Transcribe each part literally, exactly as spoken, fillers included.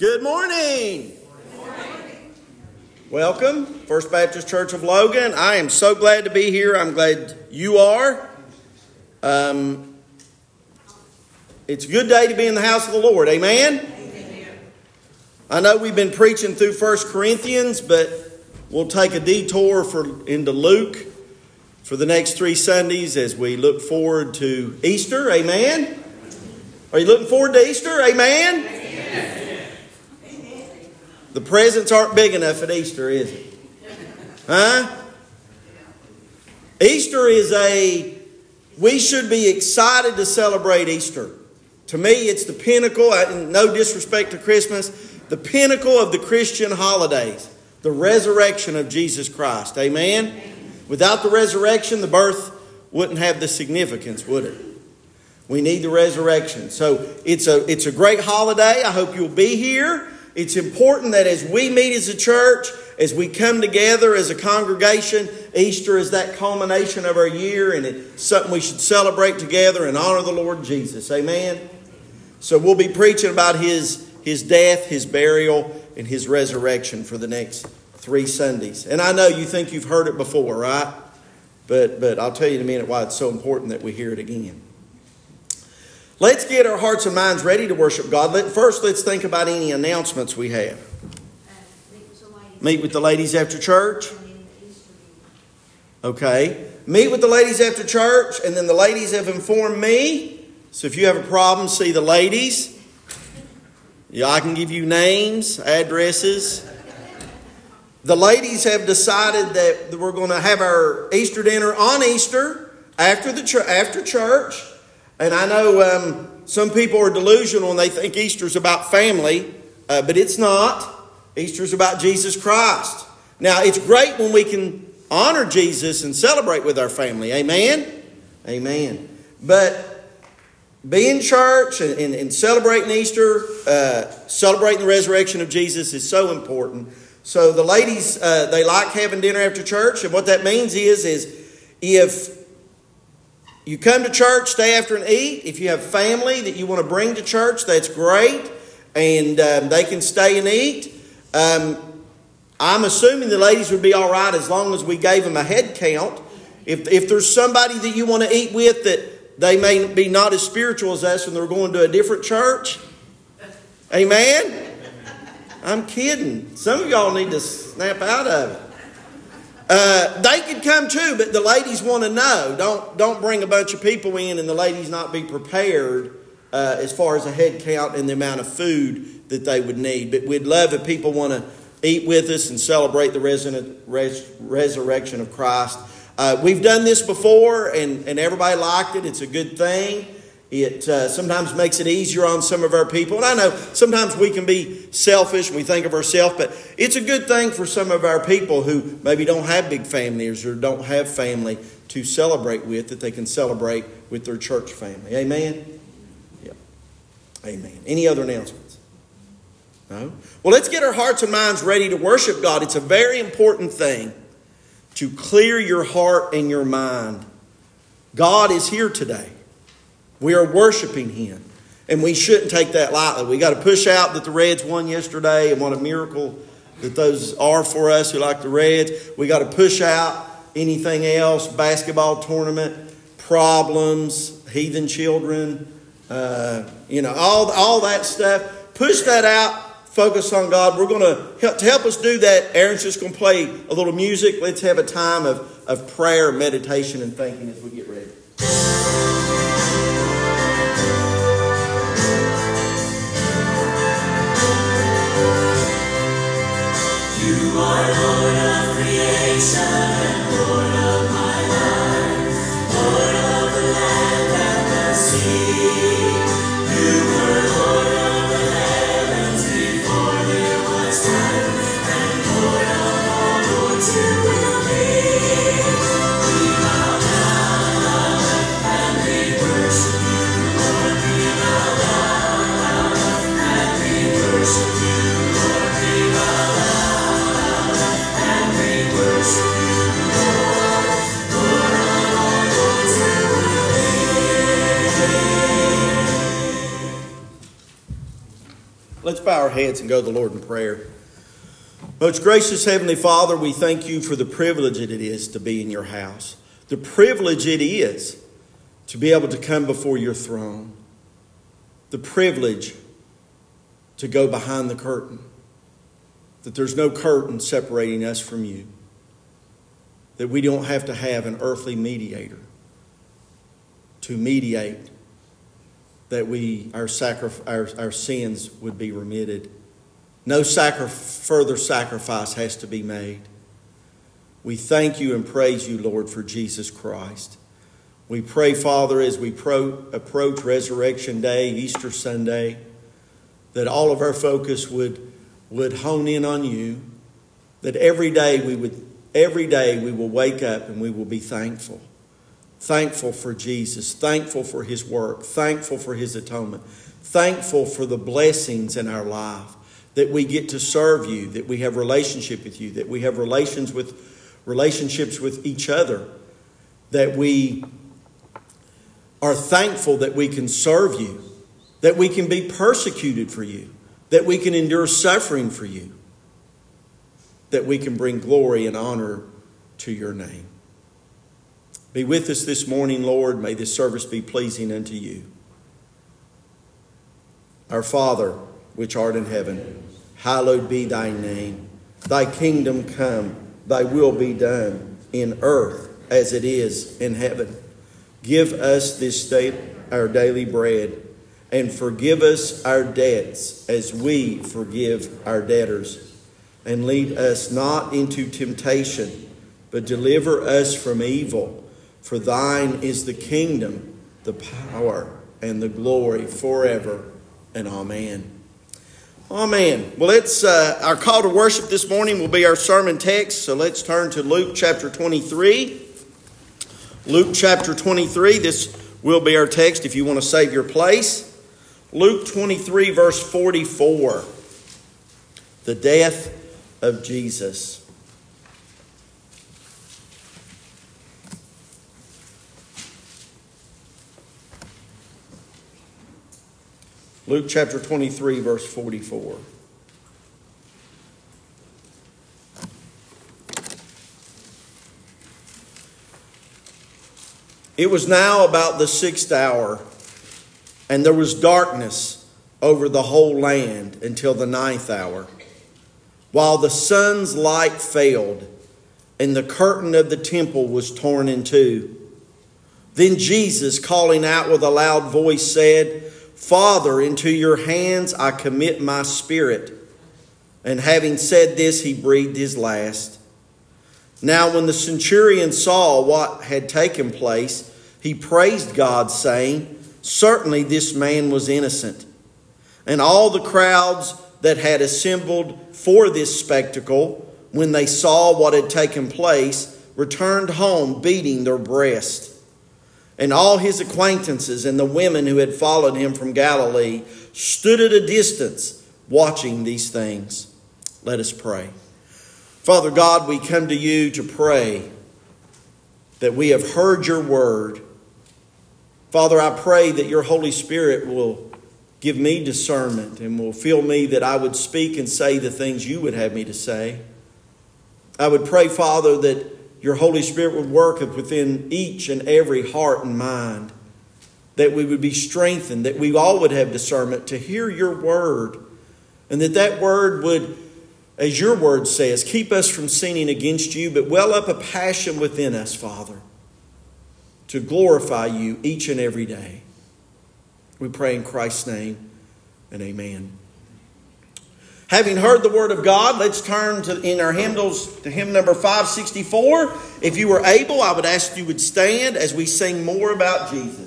Good morning. Good morning. Welcome, First Baptist Church of Logan. I am so glad to be here. I'm glad you are. Um, it's a good day to be in the house of the Lord. Amen? Amen. I know we've been preaching through First Corinthians, but we'll take a detour for into Luke for the next three Sundays as we look forward to Easter. Amen? Are you looking forward to Easter? Amen? Amen. The presents aren't big enough at Easter, is it? Huh? Easter is a... We should be excited to celebrate Easter. To me, it's the pinnacle, no disrespect to Christmas, the pinnacle of the Christian holidays. The resurrection of Jesus Christ. Amen? Without the resurrection, the birth wouldn't have the significance, would it? We need the resurrection. So it's a, it's a great holiday. I hope you'll be here. It's important that as we meet as a church, as we come together as a congregation, Easter is that culmination of our year, and it's something we should celebrate together and honor the Lord Jesus. Amen? So we'll be preaching about His, His death, His burial, and His resurrection for the next three Sundays. And I know you think you've heard it before, right? But, but I'll tell you in a minute why it's so important that we hear it again. Let's get our hearts and minds ready to worship God. Let, first, let's think about any announcements we have. Meet with the ladies after church. Okay. Meet with the ladies after church, and then the ladies have informed me. So if you have a problem, see the ladies. Yeah, I can give you names, addresses. The ladies have decided that we're going to have our Easter dinner on Easter after the ch- after church. And I know um, some people are delusional and they think Easter's about family, uh, but it's not. Easter's about Jesus Christ. Now, it's great when we can honor Jesus and celebrate with our family. Amen? Amen. But being in church and, and, and celebrating Easter, uh, celebrating the resurrection of Jesus is so important. So the ladies, uh, they like having dinner after church. And what that means is, is if you come to church, stay after and eat. If you have family that you want to bring to church, that's great. And um, they can stay and eat. Um, I'm assuming the ladies would be all right as long as we gave them a head count. If, if there's somebody that you want to eat with that they may be not as spiritual as us and they're going to a different church. Amen? I'm kidding. Some of y'all need to snap out of it. Uh, they could come too, but the ladies want to know. Don't don't bring a bunch of people in and the ladies not be prepared uh, as far as a head count and the amount of food that they would need. But we'd love if people want to eat with us and celebrate the res- res- resurrection of Christ. Uh, we've done this before and, and everybody liked it. It's a good thing. It uh, sometimes makes it easier on some of our people. And I know sometimes we can be selfish and we think of ourselves, but it's a good thing for some of our people who maybe don't have big families or don't have family to celebrate with, that they can celebrate with their church family. Amen? Yeah. Amen. Any other announcements? No? Well, let's get our hearts and minds ready to worship God. It's a very important thing to clear your heart and your mind. God is here today. We are worshiping Him. And we shouldn't take that lightly. We got to push out that the Reds won yesterday, and what a miracle that those are for us who like the Reds. We got to push out anything else, basketball tournament, problems, heathen children, uh, you know, all, all that stuff. Push that out. Focus on God. We're going to help, to help us do that. Aaron's just going to play a little music. Let's have a time of, of prayer, meditation, and thinking as we get ready. You are Lord of creation and Lord of my life, Lord of the land and the sea. You were Lord of the heavens before there was time, and Lord of all lords you will be. We bow down and we bow our heads and go to the Lord in prayer. Most gracious Heavenly Father, we thank you for the privilege that it is to be in your house. The privilege it is to be able to come before your throne. The privilege to go behind the curtain. That there's no curtain separating us from you. That we don't have to have an earthly mediator to mediate that we our, sacrif- our, our sins would be remitted. No sacri- further sacrifice has to be made. We thank you and praise you, Lord, for Jesus Christ. We pray, Father, as we pro- approach Resurrection Day, Easter Sunday, that all of our focus would, would hone in on you, that every day we would every day we will wake up and we will be thankful. Thankful for Jesus, thankful for his work, thankful for his atonement, thankful for the blessings in our life, that we get to serve you, that we have relationship with you, that we have relations with relationships with each other, that we are thankful that we can serve you, that we can be persecuted for you, that we can endure suffering for you, that we can bring glory and honor to your name. Be with us this morning, Lord. May this service be pleasing unto you. Our Father, which art in heaven, hallowed be thy name. Thy kingdom come, thy will be done in earth as it is in heaven. Give us this day our daily bread, and forgive us our debts as we forgive our debtors. And lead us not into temptation, but deliver us from evil. For thine is the kingdom, the power, and the glory forever. And amen. Amen. Well, it's uh, our call to worship this morning will be our sermon text. So let's turn to Luke chapter twenty-three. Luke chapter twenty-three. This will be our text if you want to save your place. Luke twenty-three, verse forty-four. The death of Jesus. Luke chapter twenty-three, verse forty-four. It was now about the sixth hour, and there was darkness over the whole land until the ninth hour, while the sun's light failed, and the curtain of the temple was torn in two. Then Jesus, calling out with a loud voice, said, Father, into your hands I commit my spirit. And having said this, he breathed his last. Now when the centurion saw what had taken place, he praised God, saying, Certainly this man was innocent. And all the crowds that had assembled for this spectacle, when they saw what had taken place, returned home beating their breast. And all his acquaintances and the women who had followed him from Galilee stood at a distance watching these things. Let us pray. Father God, we come to you to pray that we have heard your word. Father, I pray that your Holy Spirit will give me discernment and will fill me that I would speak and say the things you would have me to say. I would pray, Father, that your Holy Spirit would work within each and every heart and mind, that we would be strengthened, that we all would have discernment to hear your word, and that that word would, as your word says, keep us from sinning against you, but well up a passion within us, Father, to glorify you each and every day. We pray in Christ's name, and amen. Having heard the word of God, let's turn to in our hymnals to hymn number five sixty-four. If you were able, I would ask you would stand as we sing more about Jesus.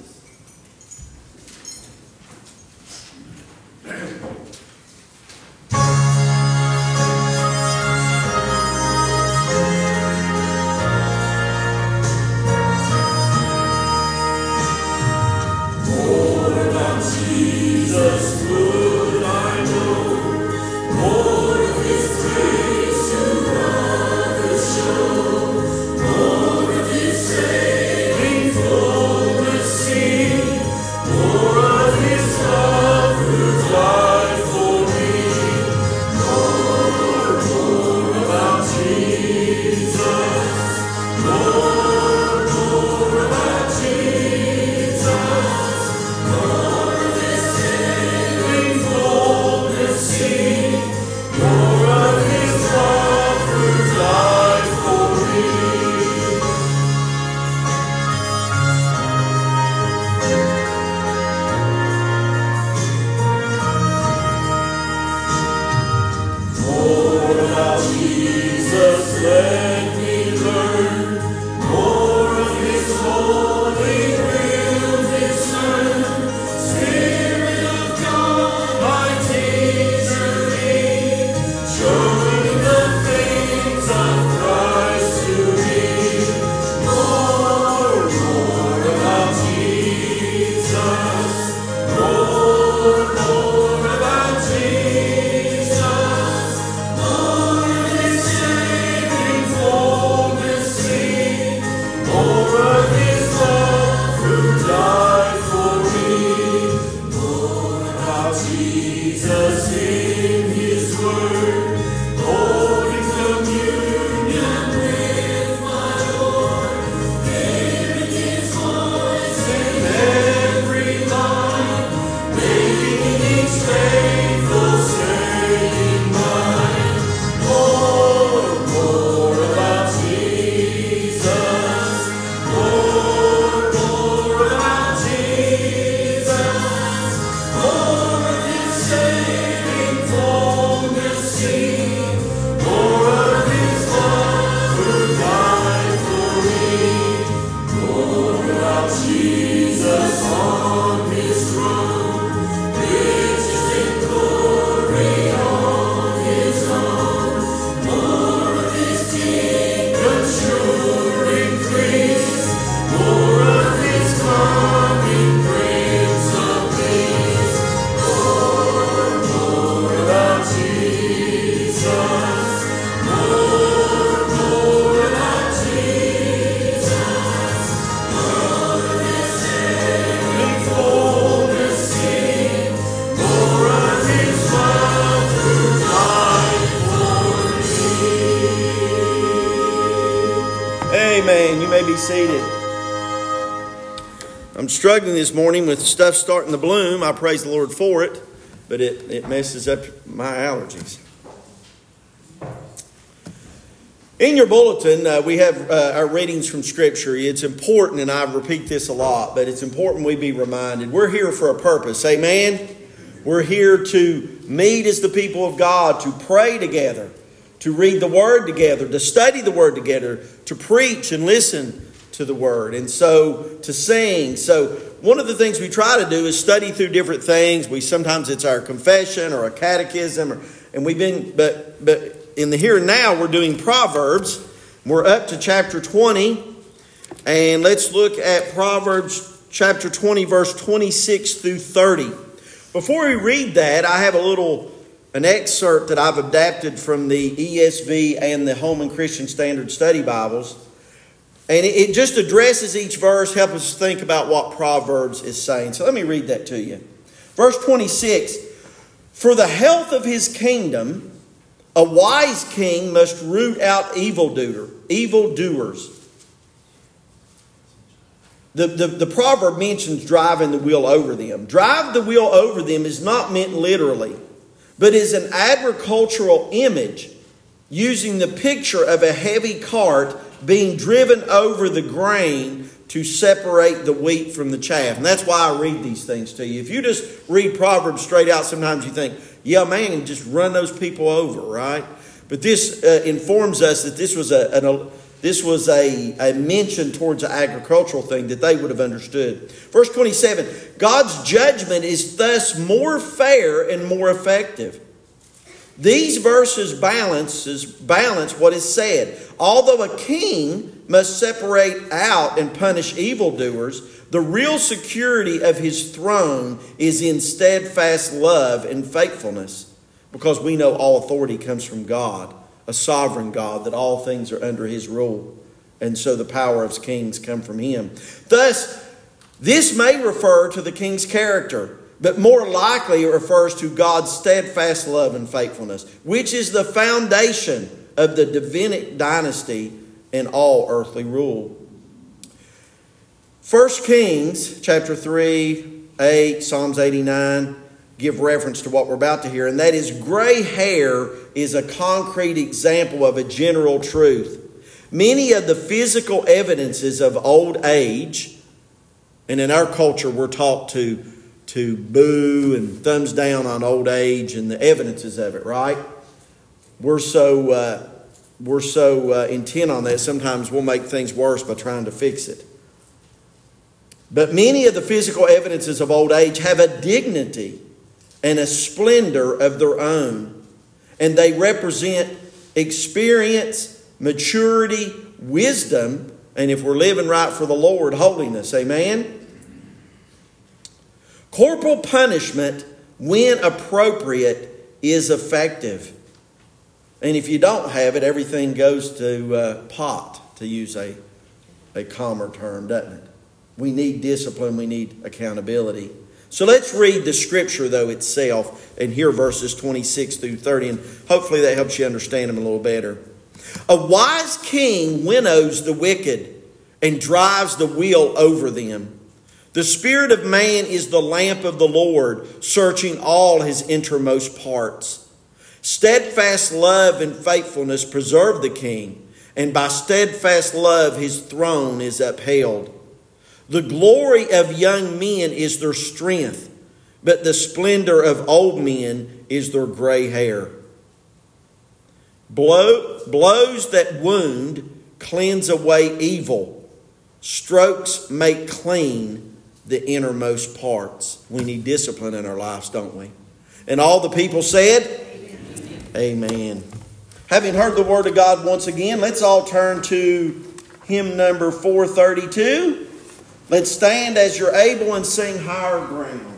Saving fullness. Amen. You may be seated. I'm struggling this morning with stuff starting to bloom. I praise the Lord for it, but it, it messes up my allergies. In your bulletin, uh, we have uh, our readings from Scripture. It's important, and I repeat this a lot, but it's important we be reminded. We're here for a purpose. Amen? We're here to meet as the people of God, to pray together, to read the Word together, to study the Word together, to preach and listen to the Word, and so to sing. So one of the things we try to do is study through different things. We sometimes it's our confession or a catechism, or, and we've been, but but in the here and now we're doing Proverbs. We're up to chapter twenty, and let's look at Proverbs chapter twenty, verse twenty-six through thirty. Before we read that, I have a little an excerpt that I've adapted from the E S V and the Holman Christian Standard Study Bibles. And it just addresses each verse, help us think about what Proverbs is saying. So let me read that to you. Verse twenty-six, for the health of his kingdom, a wise king must root out evildoer, evildoers. The, the, the proverb mentions driving the wheel over them. Drive the wheel over them is not meant literally, but is an agricultural image using the picture of a heavy cart being driven over the grain to separate the wheat from the chaff. And that's why I read these things to you. If you just read Proverbs straight out, sometimes you think, yeah, man, just run those people over, right? But this uh, informs us that this was a, an, this was a, a mention towards an agricultural thing that they would have understood. Verse twenty-seven, God's judgment is thus more fair and more effective. These verses balances, balance what is said. Although a king must separate out and punish evildoers, the real security of his throne is in steadfast love and faithfulness, because we know all authority comes from God, a sovereign God, that all things are under his rule. And so the power of kings come from him. Thus, this may refer to the king's character, but more likely it refers to God's steadfast love and faithfulness, which is the foundation of the Davidic dynasty and all earthly rule. First Kings chapter three, eight, Psalms eighty-nine give reference to what we're about to hear, and that is gray hair is a concrete example of a general truth. Many of the physical evidences of old age, and in our culture we're taught to to boo and thumbs down on old age and the evidences of it, right? we're so uh, we're so uh, intent on that, sometimes we'll make things worse by trying to fix it. But many of the physical evidences of old age have a dignity and a splendor of their own. And they represent experience, maturity, wisdom, and if we're living right for the Lord, holiness. Amen? Corporal punishment, when appropriate, is effective. And if you don't have it, everything goes to uh, pot, to use a, a calmer term, doesn't it? We need discipline. We need accountability. So let's read the scripture, though, itself, and hear verses twenty-six through thirty, and hopefully that helps you understand them a little better. A wise king winnows the wicked and drives the wheel over them. The spirit of man is the lamp of the Lord, searching all his innermost parts. Steadfast love and faithfulness preserve the king, and by steadfast love his throne is upheld. The glory of young men is their strength, but the splendor of old men is their gray hair. Blow, blows that wound cleanse away evil. Strokes make clean the innermost parts. We need discipline in our lives, don't we? And all the people said, Amen. Amen. Having heard the word of God once again, let's all turn to hymn number four thirty-two. Let's stand as you're able and sing Higher Ground.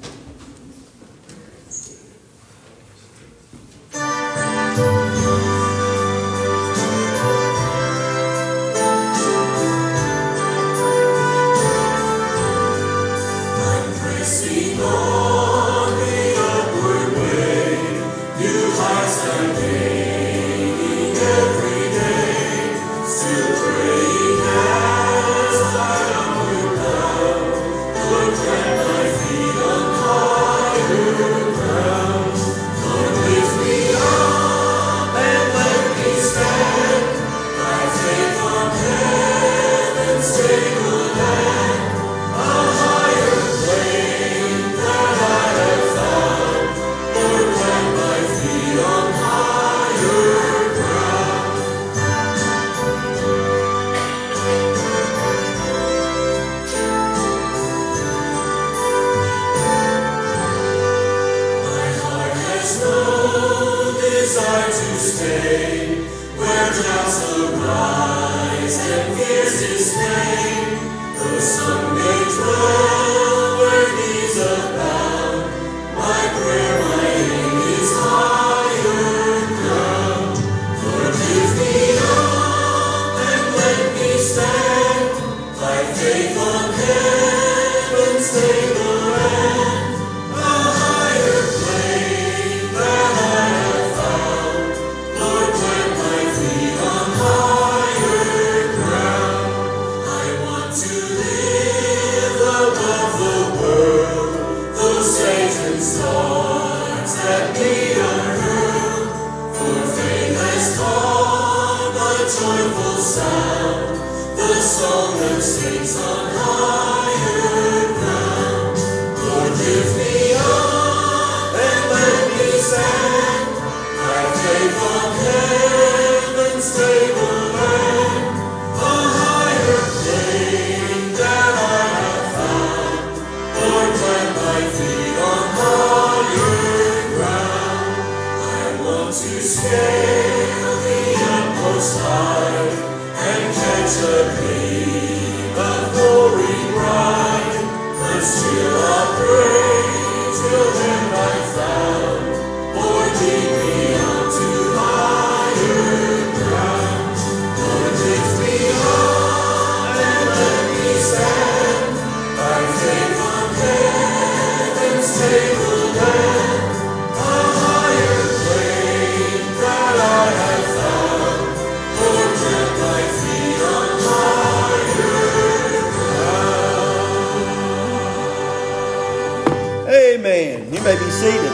Amen. You may be seated.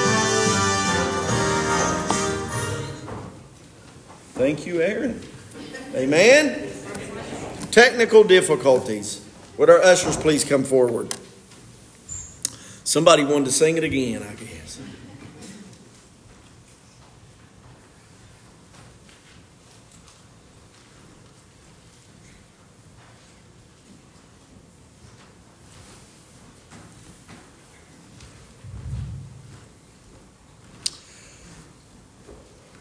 Thank you, Aaron. Amen. Technical difficulties. Would our ushers please come forward? Somebody wanted to sing it again, I guess.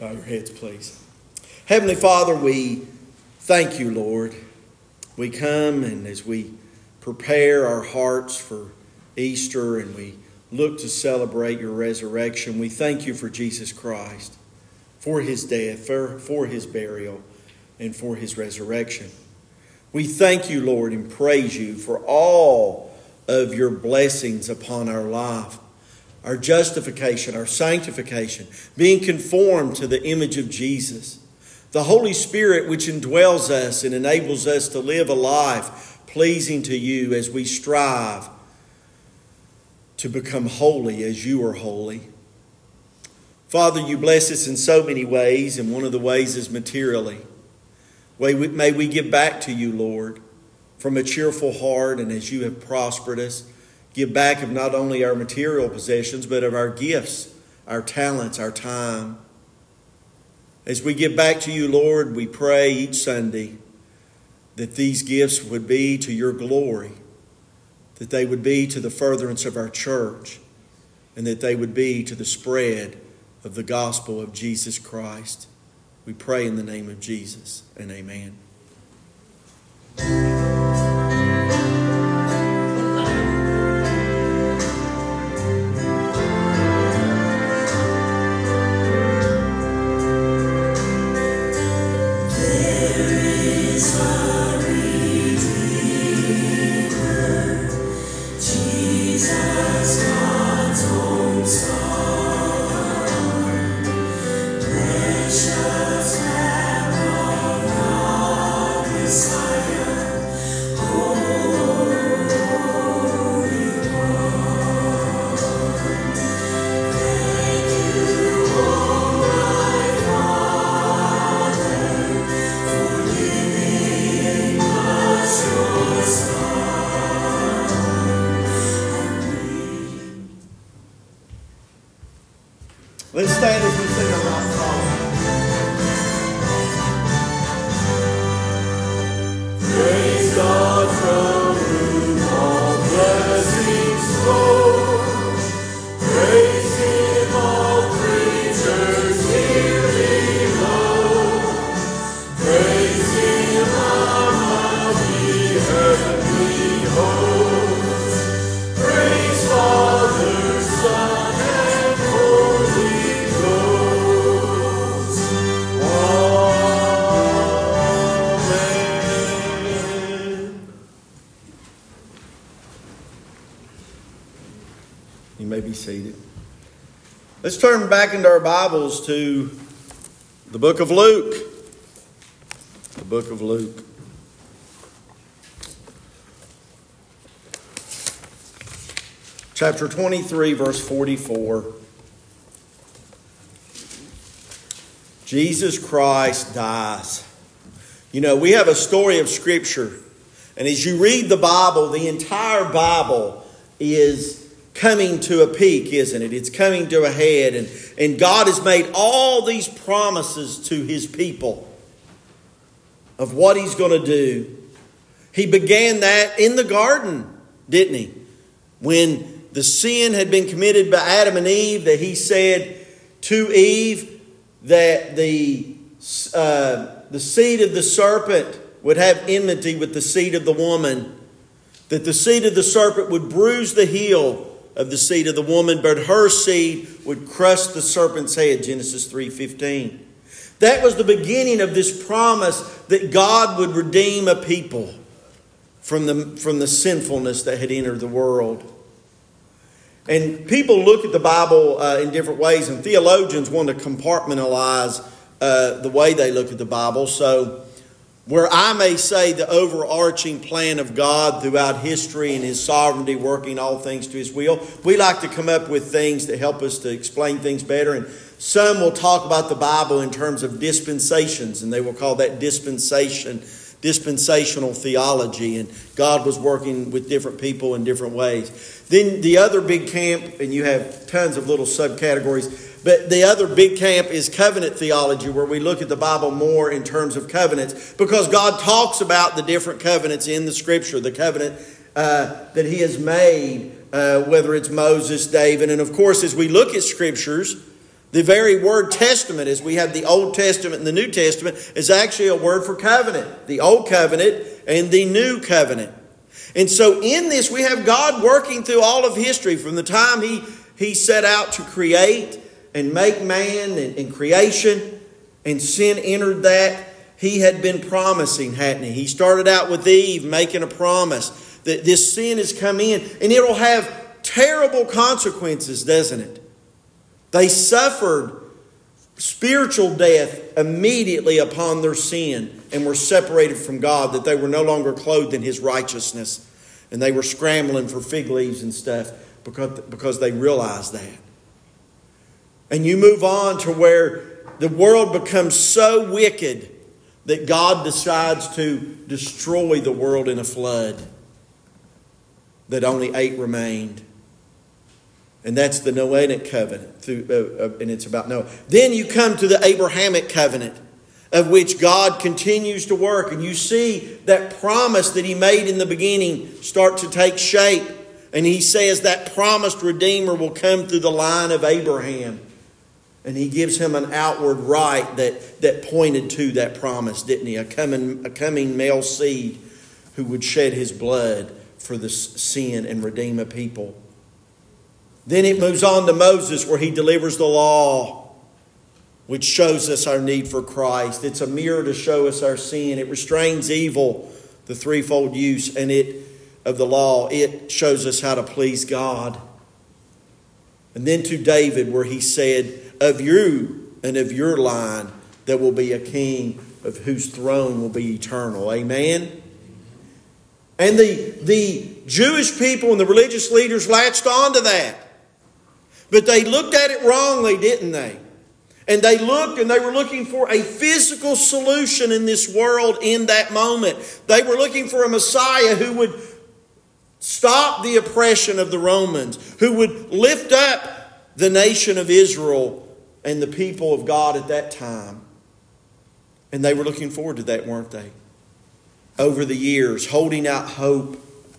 Bow your heads, please. Heavenly Father, we thank you, Lord. We come and as we prepare our hearts for Easter and we look to celebrate your resurrection, we thank you for Jesus Christ, for his death, for, for his burial, and for his resurrection. We thank you, Lord, and praise you for all of your blessings upon our life. Our justification, our sanctification, being conformed to the image of Jesus. The Holy Spirit which indwells us and enables us to live a life pleasing to you as we strive to become holy as you are holy. Father, you bless us in so many ways, and one of the ways is materially. May we give back to you, Lord, from a cheerful heart, and as you have prospered us, give back of not only our material possessions, but of our gifts, our talents, our time. As we give back to you, Lord, we pray each Sunday that these gifts would be to your glory, that they would be to the furtherance of our church, and that they would be to the spread of the gospel of Jesus Christ. We pray in the name of Jesus, and amen. Let's stand as we sing our last song. Praise God from whom all blessings flow. Praise Him, all creatures here below. Praise Him above the heavenly hosts. Praise Father, Son, and Holy Ghost. Amen. You may be seated. Let's turn back into our Bibles to the book of Luke. The book of Luke. Chapter twenty-three, verse forty-four. Jesus Christ dies. You know, we have a story of Scripture. And as you read the Bible, the entire Bible is coming to a peak, isn't it? It's coming to a head. And, and God has made all these promises to His people of what He's going to do. He began that in the garden, didn't He? When the sin had been committed by Adam and Eve, that He said to Eve that the, uh, the seed of the serpent would have enmity with the seed of the woman, that the seed of the serpent would bruise the heel of the seed of the woman, but her seed would crush the serpent's head, Genesis three fifteen. That was the beginning of this promise that God would redeem a people from the, from the sinfulness that had entered the world. And people look at the Bible uh, in different ways, and theologians want to compartmentalize uh, the way they look at the Bible. So where I may say the overarching plan of God throughout history and His sovereignty working all things to His will, we like to come up with things that help us to explain things better. And some will talk about the Bible in terms of dispensations, and they will call that dispensation, dispensational theology. And God was working with different people in different ways. Then the other big camp, and you have tons of little subcategories, but the other big camp is covenant theology, where we look at the Bible more in terms of covenants, because God talks about the different covenants in the Scripture, the covenant uh, that He has made, uh, whether it's Moses, David. And of course, as we look at Scriptures, The very word testament, as we have the Old Testament and the New Testament, is actually a word for covenant. The Old Covenant and the New Covenant. And so in this, we have God working through all of history from the time He, he set out to create and make man and, and creation, and sin entered that. He had been promising, hadn't He? He started out with Eve making a promise that this sin has come in and it'll have terrible consequences, doesn't it? They suffered spiritual death immediately upon their sin and were separated from God, that they were no longer clothed in His righteousness. And they were scrambling for fig leaves and stuff because, because they realized that. And you move on to where the world becomes so wicked that God decides to destroy the world in a flood, that only eight remained. And that's the Noahic covenant, through, uh, uh, and it's about Noah. Then you come to the Abrahamic covenant, of which God continues to work. And you see that promise that He made in the beginning start to take shape. And He says that promised Redeemer will come through the line of Abraham. And He gives him an outward right that, that pointed to that promise, didn't He? A coming, a coming male seed who would shed his blood for the sin and redeem a people. Then it moves on to Moses, where he delivers the law, which shows us our need for Christ. It's a mirror to show us our sin. It restrains evil, the threefold use and it of the law. It shows us how to please God. And then to David, where he said, of you and of your line there will be a king of whose throne will be eternal. Amen? And the, the Jewish people and the religious leaders latched onto that. But they looked at it wrongly, didn't they? And they looked and they were looking for a physical solution in this world in that moment. They were looking for a Messiah who would stop the oppression of the Romans, who would lift up the nation of Israel and the people of God at that time. And they were looking forward to that, weren't they? Over the years, holding out hope.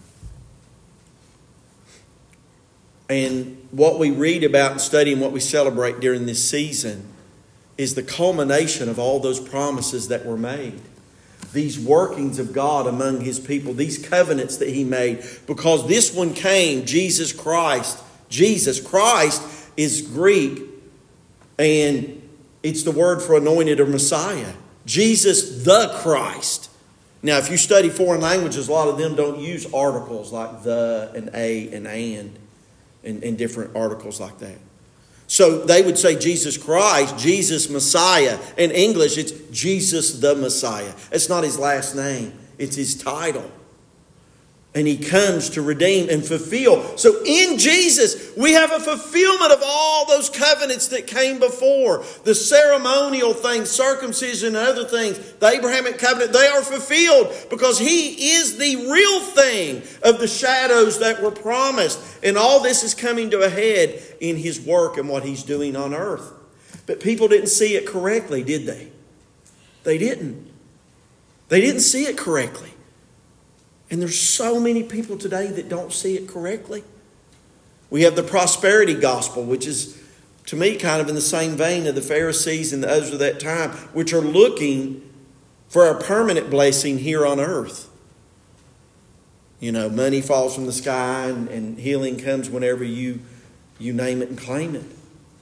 And what we read about and study and what we celebrate during this season is the culmination of all those promises that were made. These workings of God among His people, these covenants that He made. Because this one came, Jesus Christ. Jesus Christ is Greek, and it's the word for anointed or Messiah. Jesus the Christ. Now, if you study foreign languages, a lot of them don't use articles like the and a and and. And, and different articles like that. So they would say Jesus Christ, Jesus Messiah. In English, it's Jesus the Messiah. It's not His last name. It's His title. And He comes to redeem and fulfill. So in Jesus, we have a fulfillment of all those covenants that came before. The ceremonial things, circumcision and other things, the Abrahamic covenant, they are fulfilled because He is the real thing of the shadows that were promised. And all this is coming to a head in His work and what He's doing on earth. But people didn't see it correctly, did they? They didn't. They didn't see it correctly. And there's so many people today that don't see it correctly. We have the prosperity gospel, which is, to me, kind of in the same vein of the Pharisees and the others of that time, which are looking for a permanent blessing here on earth. You know, money falls from the sky and, and healing comes whenever you, you name it and claim it.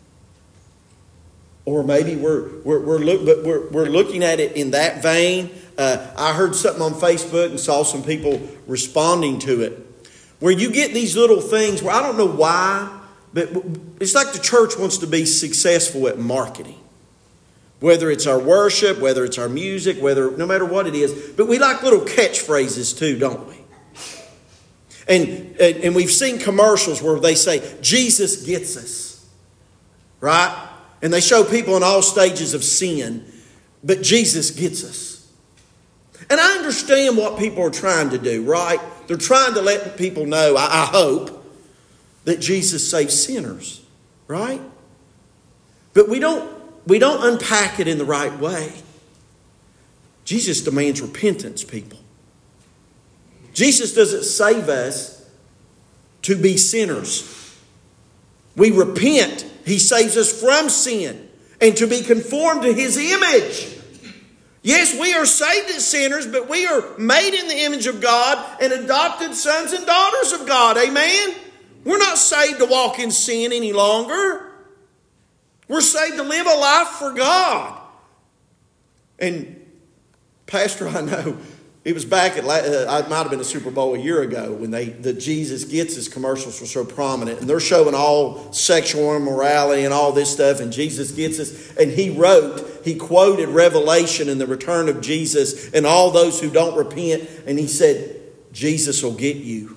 Or maybe we're we're we're, look, but we're, we're looking at it in that vein. Uh, I heard something on Facebook and saw some people responding to it, where you get these little things where I don't know why, but it's like the church wants to be successful at marketing. Whether it's our worship, whether it's our music, whether no matter what it is, but we like little catchphrases too, don't we? And and, and we've seen commercials where they say Jesus gets us, right? And they show people in all stages of sin, but Jesus gets us. And I understand what people are trying to do, right? They're trying to let people know, I, I hope, that Jesus saves sinners, right? But we don't, we don't unpack it in the right way. Jesus demands repentance, people. Jesus doesn't save us to be sinners. We repent He saves us from sin and to be conformed to His image. Yes, we are saved as sinners, but we are made in the image of God and adopted sons and daughters of God. Amen? We're not saved to walk in sin any longer. We're saved to live a life for God. And Pastor, I know, it was back at, uh, it might have been a Super Bowl a year ago when they the Jesus Gets Us commercials were so prominent. And they're showing all sexual immorality and all this stuff. And Jesus Gets Us. And he wrote, he quoted Revelation and the return of Jesus and all those who don't repent. And he said, Jesus will get you.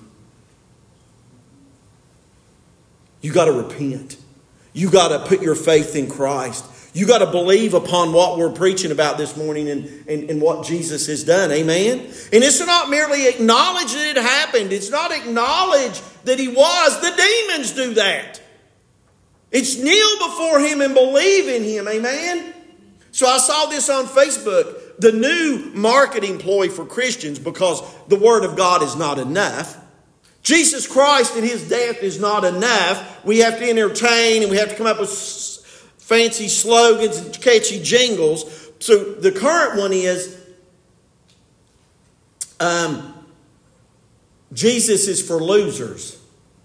You got to repent. You got to put your faith in Christ. You got to believe upon what we're preaching about this morning and, and, and what Jesus has done. Amen? And it's not merely acknowledge that it happened. It's not acknowledge that He was. The demons do that. It's kneel before Him and believe in Him. Amen? So I saw this on Facebook. The new marketing ploy for Christians, because the Word of God is not enough. Jesus Christ and His death is not enough. We have to entertain and we have to come up with fancy slogans and catchy jingles. So the current one is, um, Jesus is for losers.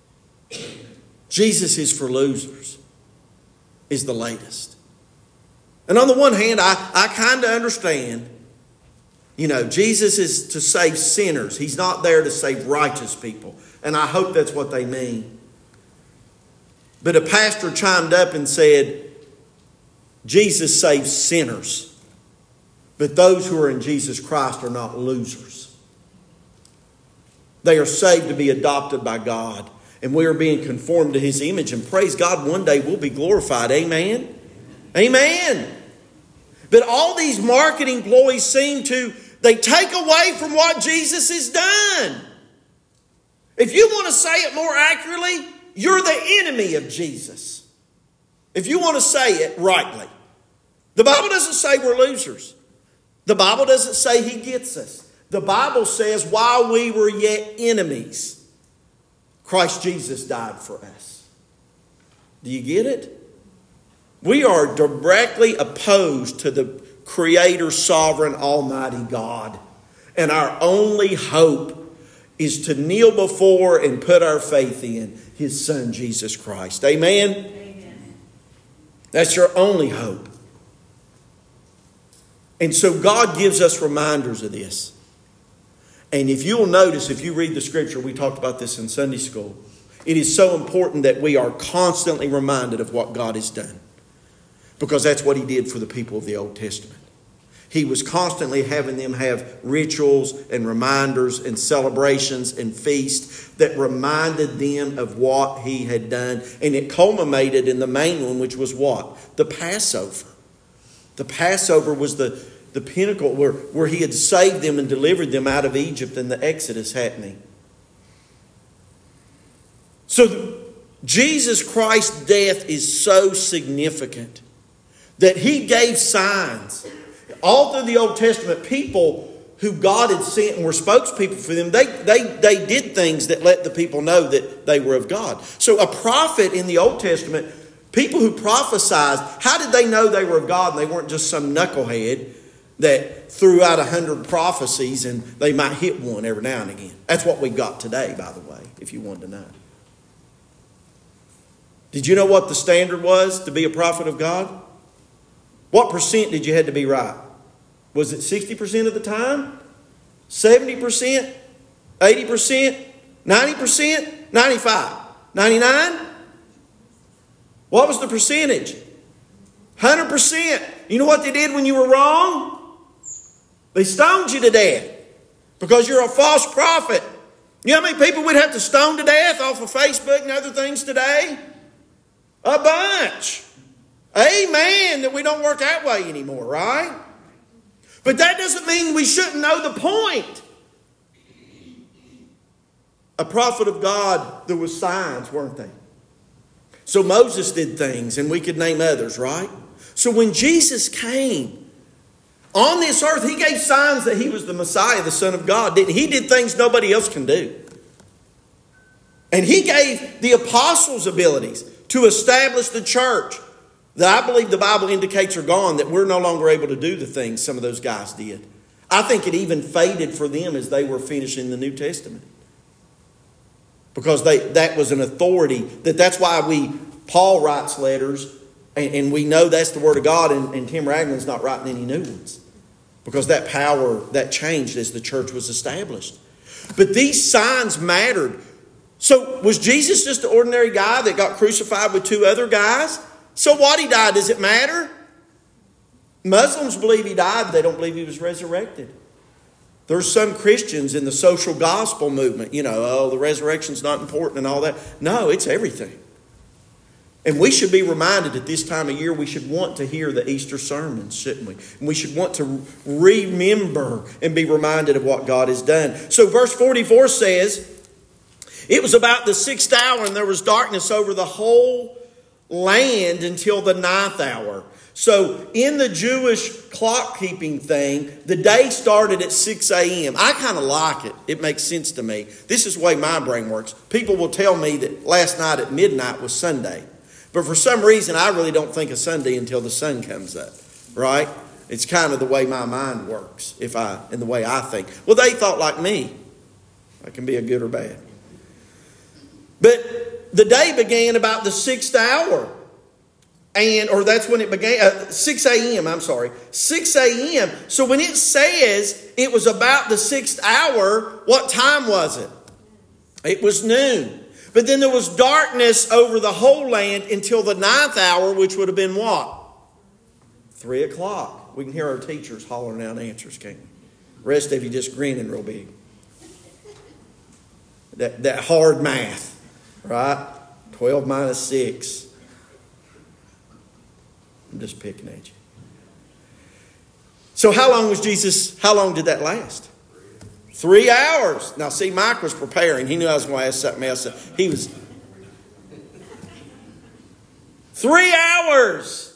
Jesus is for losers is the latest. And on the one hand, I, I kind of understand. You know, Jesus is to save sinners. He's not there to save righteous people. And I hope that's what they mean. But a pastor chimed up and said, Jesus saves sinners, but those who are in Jesus Christ are not losers. They are saved to be adopted by God, and we are being conformed to His image. And praise God, one day we'll be glorified. Amen? Amen. But all these marketing ploys seem to, they take away from what Jesus has done. If you want to say it more accurately, you're the enemy of Jesus. If you want to say it rightly. The Bible doesn't say we're losers. The Bible doesn't say He gets us. The Bible says while we were yet enemies, Christ Jesus died for us. Do you get it? We are directly opposed to the Creator, Sovereign, Almighty God. And our only hope is to kneel before and put our faith in His Son, Jesus Christ. Amen? Amen. That's your only hope. And so God gives us reminders of this. And if you'll notice, if you read the Scripture, we talked about this in Sunday school, it is so important that we are constantly reminded of what God has done. Because that's what He did for the people of the Old Testament. He was constantly having them have rituals and reminders and celebrations and feasts that reminded them of what He had done. And it culminated in the main one, which was what? The Passover. The Passover was the, the pinnacle where, where He had saved them and delivered them out of Egypt and the Exodus happening. So Jesus Christ's death is so significant that He gave signs. All through the Old Testament, people who God had sent and were spokespeople for them, they, they, they did things that let the people know that they were of God. So a prophet in the Old Testament, people who prophesied, how did they know they were of God and they weren't just some knucklehead that threw out a hundred prophecies and they might hit one every now and again? That's what we got today, by the way, if you wanted to know. Did you know what the standard was to be a prophet of God? What percent did you have to be right? Was it sixty percent of the time? seventy percent? eighty percent? ninety percent? ninety-five? ninety-nine? What was the percentage? one hundred percent. You know what they did when you were wrong? They stoned you to death because you're a false prophet. You know how many people we'd have to stone to death off of Facebook and other things today? A bunch. Amen, that we don't work that way anymore, right? But that doesn't mean we shouldn't know the point. A prophet of God, there was signs, weren't they? So Moses did things, and we could name others, right? So when Jesus came on this earth, He gave signs that He was the Messiah, the Son of God. He did things nobody else can do. And He gave the apostles abilities to establish the church that I believe the Bible indicates are gone, that we're no longer able to do the things some of those guys did. I think it even faded for them as they were finishing the New Testament. Because they that was an authority, that that's why we Paul writes letters, and, and we know that's the Word of God, and, and Tim Ragland's not writing any new ones. Because that power, that changed as the church was established. But these signs mattered. So was Jesus just an ordinary guy that got crucified with two other guys? So what, he died, does it matter? Muslims believe he died, but they don't believe he was resurrected. There's some Christians in the social gospel movement, you know, oh, the resurrection's not important and all that. No, it's everything. And we should be reminded at this time of year, we should want to hear the Easter sermons, shouldn't we? And we should want to remember and be reminded of what God has done. So verse forty-four says, it was about the sixth hour, and there was darkness over the whole land until the ninth hour. So in the Jewish clock keeping thing, the day started at six a.m. I kind of like it. It makes sense to me. This is the way my brain works. People will tell me that last night at midnight was Sunday. But for some reason, I really don't think of Sunday until the sun comes up. Right? It's kind of the way my mind works, if I and the way I think. Well, they thought like me. That can be a good or bad. But the day began about the sixth hour. And, or that's when it began, uh, six a.m., I'm sorry, six a.m. So when it says it was about the sixth hour, what time was it? It was noon. But then there was darkness over the whole land until the ninth hour, which would have been what? Three o'clock. We can hear our teachers hollering out answers, can't we? The rest of you just grinning real big. That, that hard math, right? twelve minus six. I'm just picking at you. So how long was Jesus, how long did that last? Three hours. Now see, Mike was preparing. He knew I was going to ask something else. He was... Three hours.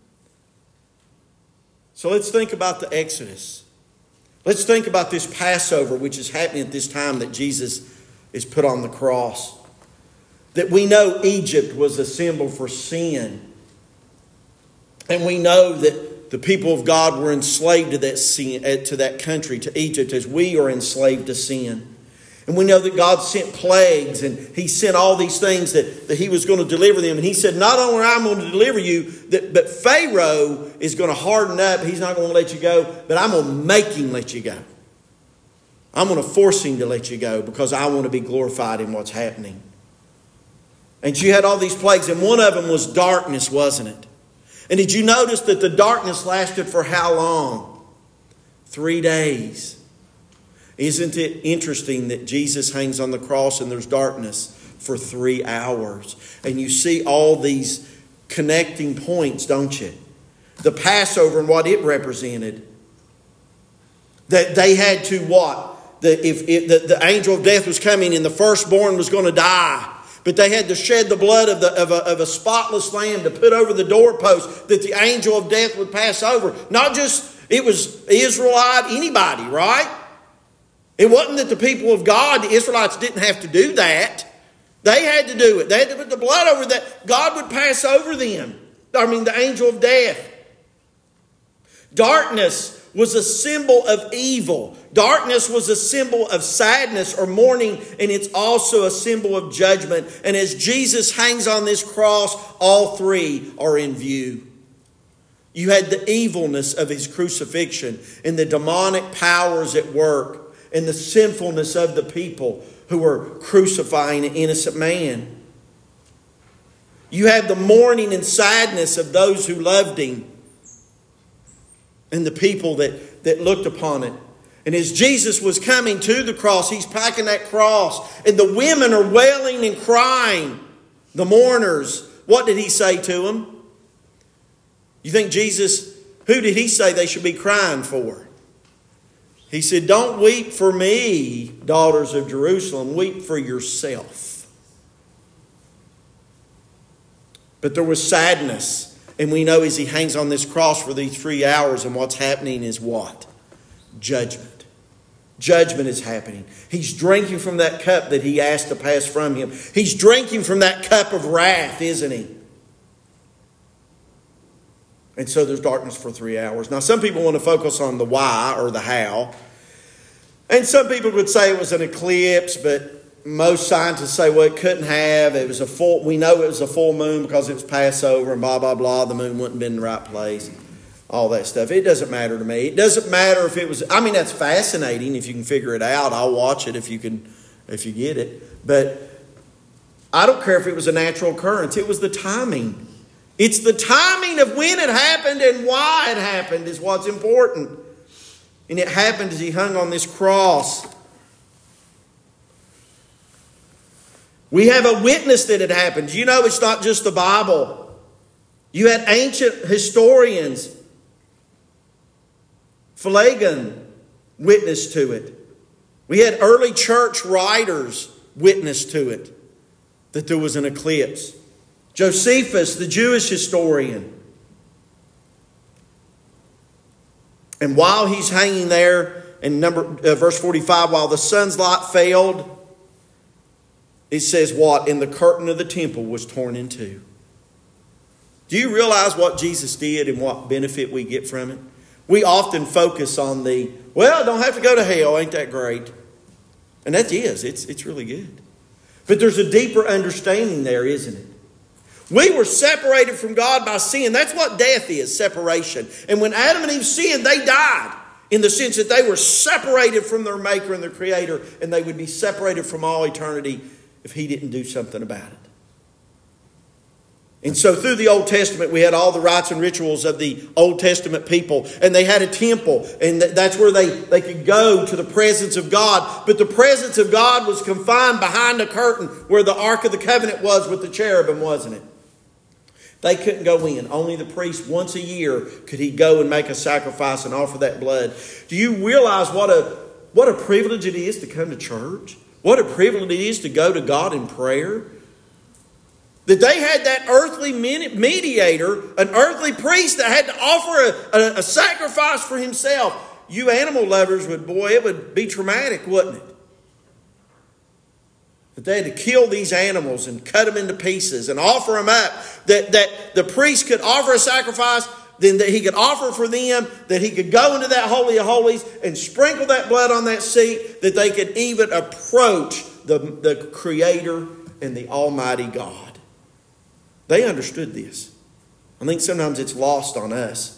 So let's think about the Exodus. Let's think about this Passover, which is happening at this time that Jesus is put on the cross. That we know Egypt was a symbol for sin. And we know that the people of God were enslaved to that sin, to that country, to Egypt, as we are enslaved to sin. And we know that God sent plagues, and He sent all these things that, that He was going to deliver them. And He said, not only am I going to deliver you, that, but Pharaoh is going to harden up. He's not going to let you go, but I'm going to make him let you go. I'm going to force him to let you go because I want to be glorified in what's happening. And you had all these plagues, and one of them was darkness, wasn't it? And did you notice that the darkness lasted for how long? Three days. Isn't it interesting that Jesus hangs on the cross and there's darkness for three hours? And you see all these connecting points, don't you? The Passover and what it represented. That they had to what? That if, if the, the angel of death was coming and the firstborn was going to die. But they had to shed the blood of, the, of, a, of a spotless lamb to put over the doorpost that the angel of death would pass over. Not just, it was Israelite, anybody, right? It wasn't that the people of God, the Israelites, didn't have to do that. They had to do it. They had to put the blood over that. God would pass over them. I mean, the angel of death. Darkness was a symbol of evil. Darkness was a symbol of sadness or mourning, and it's also a symbol of judgment. And as Jesus hangs on this cross, all three are in view. You had the evilness of his crucifixion and the demonic powers at work and the sinfulness of the people who were crucifying an innocent man. You had the mourning and sadness of those who loved him and the people that, that looked upon it. And as Jesus was coming to the cross, he's packing that cross. And the women are wailing and crying. The mourners. What did he say to them? You think Jesus, who did he say they should be crying for? He said, don't weep for me, daughters of Jerusalem. Weep for yourself. But there was sadness. And we know as he hangs on this cross for these three hours, and what's happening is what? Judgment. Judgment is happening. He's drinking from that cup that he asked to pass from him. He's drinking from that cup of wrath, isn't he? And so there's darkness for three hours. Now, some people want to focus on the why or the how. And some people would say it was an eclipse, but most scientists say, well, it couldn't have. It was a full, we know it was a full moon because it was Passover and blah, blah, blah. The moon wouldn't have been in the right place. All that stuff. It doesn't matter to me. It doesn't matter if it was, I mean, that's fascinating. If you can figure it out, I'll watch it if you can, if you get it. But I don't care if it was a natural occurrence. It was the timing. It's the timing of when it happened and why it happened is what's important. And it happened as he hung on this cross. We have a witness that it happened. You know, it's not just the Bible. You had ancient historians. Phlegon witnessed to it. We had early church writers witness to it, that there was an eclipse. Josephus, the Jewish historian. And while he's hanging there, in number uh, verse forty-five, while the sun's light failed, it says what? And the curtain of the temple was torn in two. Do you realize what Jesus did and what benefit we get from it? We often focus on the, well, don't have to go to hell, ain't that great? And that is, it's, it's really good. But there's a deeper understanding there, isn't it? We were separated from God by sin. That's what death is, separation. And when Adam and Eve sinned, they died in the sense that they were separated from their Maker and their Creator, and they would be separated from all eternity if He didn't do something about it. And so through the Old Testament, we had all the rites and rituals of the Old Testament people. And they had a temple. And that's where they, they could go to the presence of God. But the presence of God was confined behind a curtain where the Ark of the Covenant was with the cherubim, wasn't it? They couldn't go in. Only the priest once a year could he go and make a sacrifice and offer that blood. Do you realize what a, what a privilege it is to come to church? What a privilege it is to go to God in prayer? That they had that earthly mediator, an earthly priest that had to offer a, a, a sacrifice for himself. You animal lovers would, boy, it would be traumatic, wouldn't it? That they had to kill these animals and cut them into pieces and offer them up. That, that the priest could offer a sacrifice, then that he could offer for them, that he could go into that Holy of Holies and sprinkle that blood on that seat, that they could even approach the, the Creator and the Almighty God. They understood this. I think sometimes it's lost on us.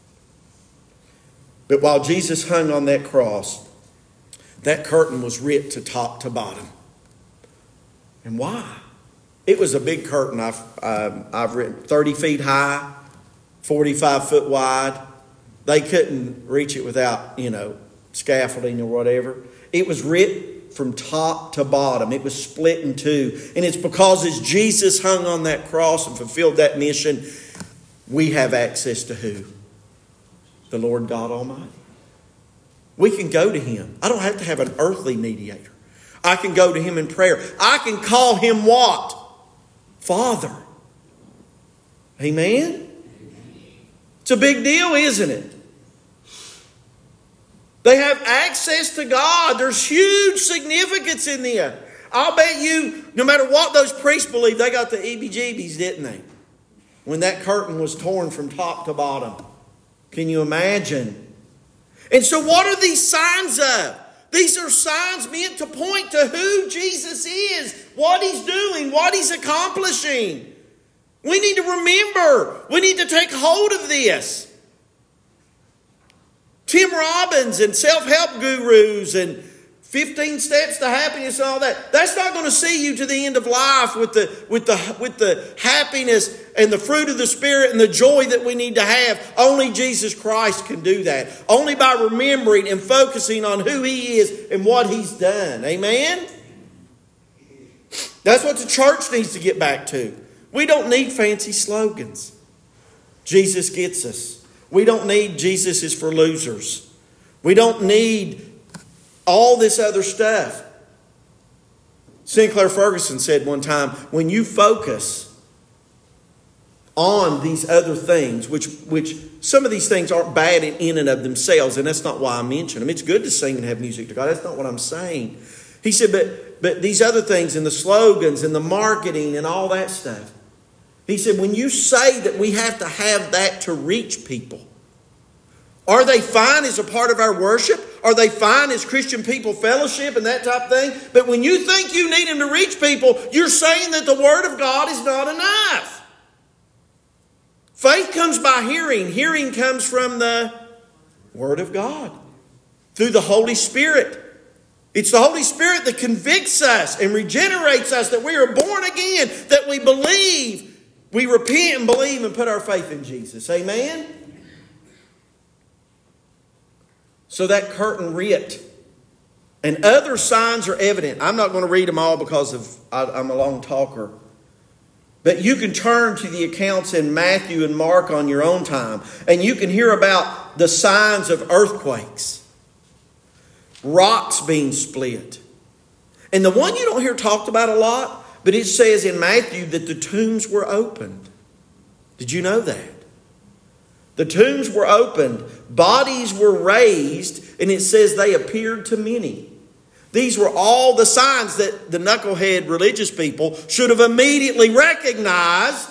But while Jesus hung on that cross, that curtain was ripped to top to bottom. And why? It was a big curtain. I've, uh, I've written thirty feet high, forty-five foot wide. They couldn't reach it without, you know, scaffolding or whatever. It was ripped from top to bottom. It was split in two. And it's because as Jesus hung on that cross and fulfilled that mission, we have access to who? The Lord God Almighty. We can go to Him. I don't have to have an earthly mediator. I can go to Him in prayer. I can call Him what? Father. Amen? It's a big deal, isn't it? They have access to God. There's huge significance in there. I'll bet you, no matter what those priests believed, they got the E B G Bs, didn't they? When that curtain was torn from top to bottom. Can you imagine? And so what are these signs of? These are signs meant to point to who Jesus is, what He's doing, what He's accomplishing. We need to remember. We need to take hold of this. Tim Robbins and self-help gurus and fifteen steps to happiness and all that. That's not going to see you to the end of life with the, with the, with the happiness and the fruit of the Spirit and the joy that we need to have. Only Jesus Christ can do that. Only by remembering and focusing on who He is and what He's done. Amen? That's what the church needs to get back to. We don't need fancy slogans. Jesus gets us. We don't need Jesus is for losers. We don't need all this other stuff. Sinclair Ferguson said one time, when you focus on these other things, which which some of these things aren't bad in, in and of themselves, and that's not why I mention them. It's good to sing and have music to God. That's not what I'm saying. He said, but but these other things and the slogans and the marketing and all that stuff. He said, when you say that we have to have that to reach people, are they fine as a part of our worship? Are they fine as Christian people fellowship and that type of thing? But when you think you need them to reach people, you're saying that the Word of God is not enough. Faith comes by hearing. Hearing comes from the Word of God through the Holy Spirit. It's the Holy Spirit that convicts us and regenerates us, that we are born again, that we believe, we repent and believe and put our faith in Jesus. Amen? So that curtain ripped. And other signs are evident. I'm not going to read them all because of I'm a long talker. But you can turn to the accounts in Matthew and Mark on your own time. And you can hear about the signs of earthquakes. Rocks being split. And the one you don't hear talked about a lot, but it says in Matthew that the tombs were opened. Did you know that? The tombs were opened. Bodies were raised. And it says they appeared to many. These were all the signs that the knucklehead religious people should have immediately recognized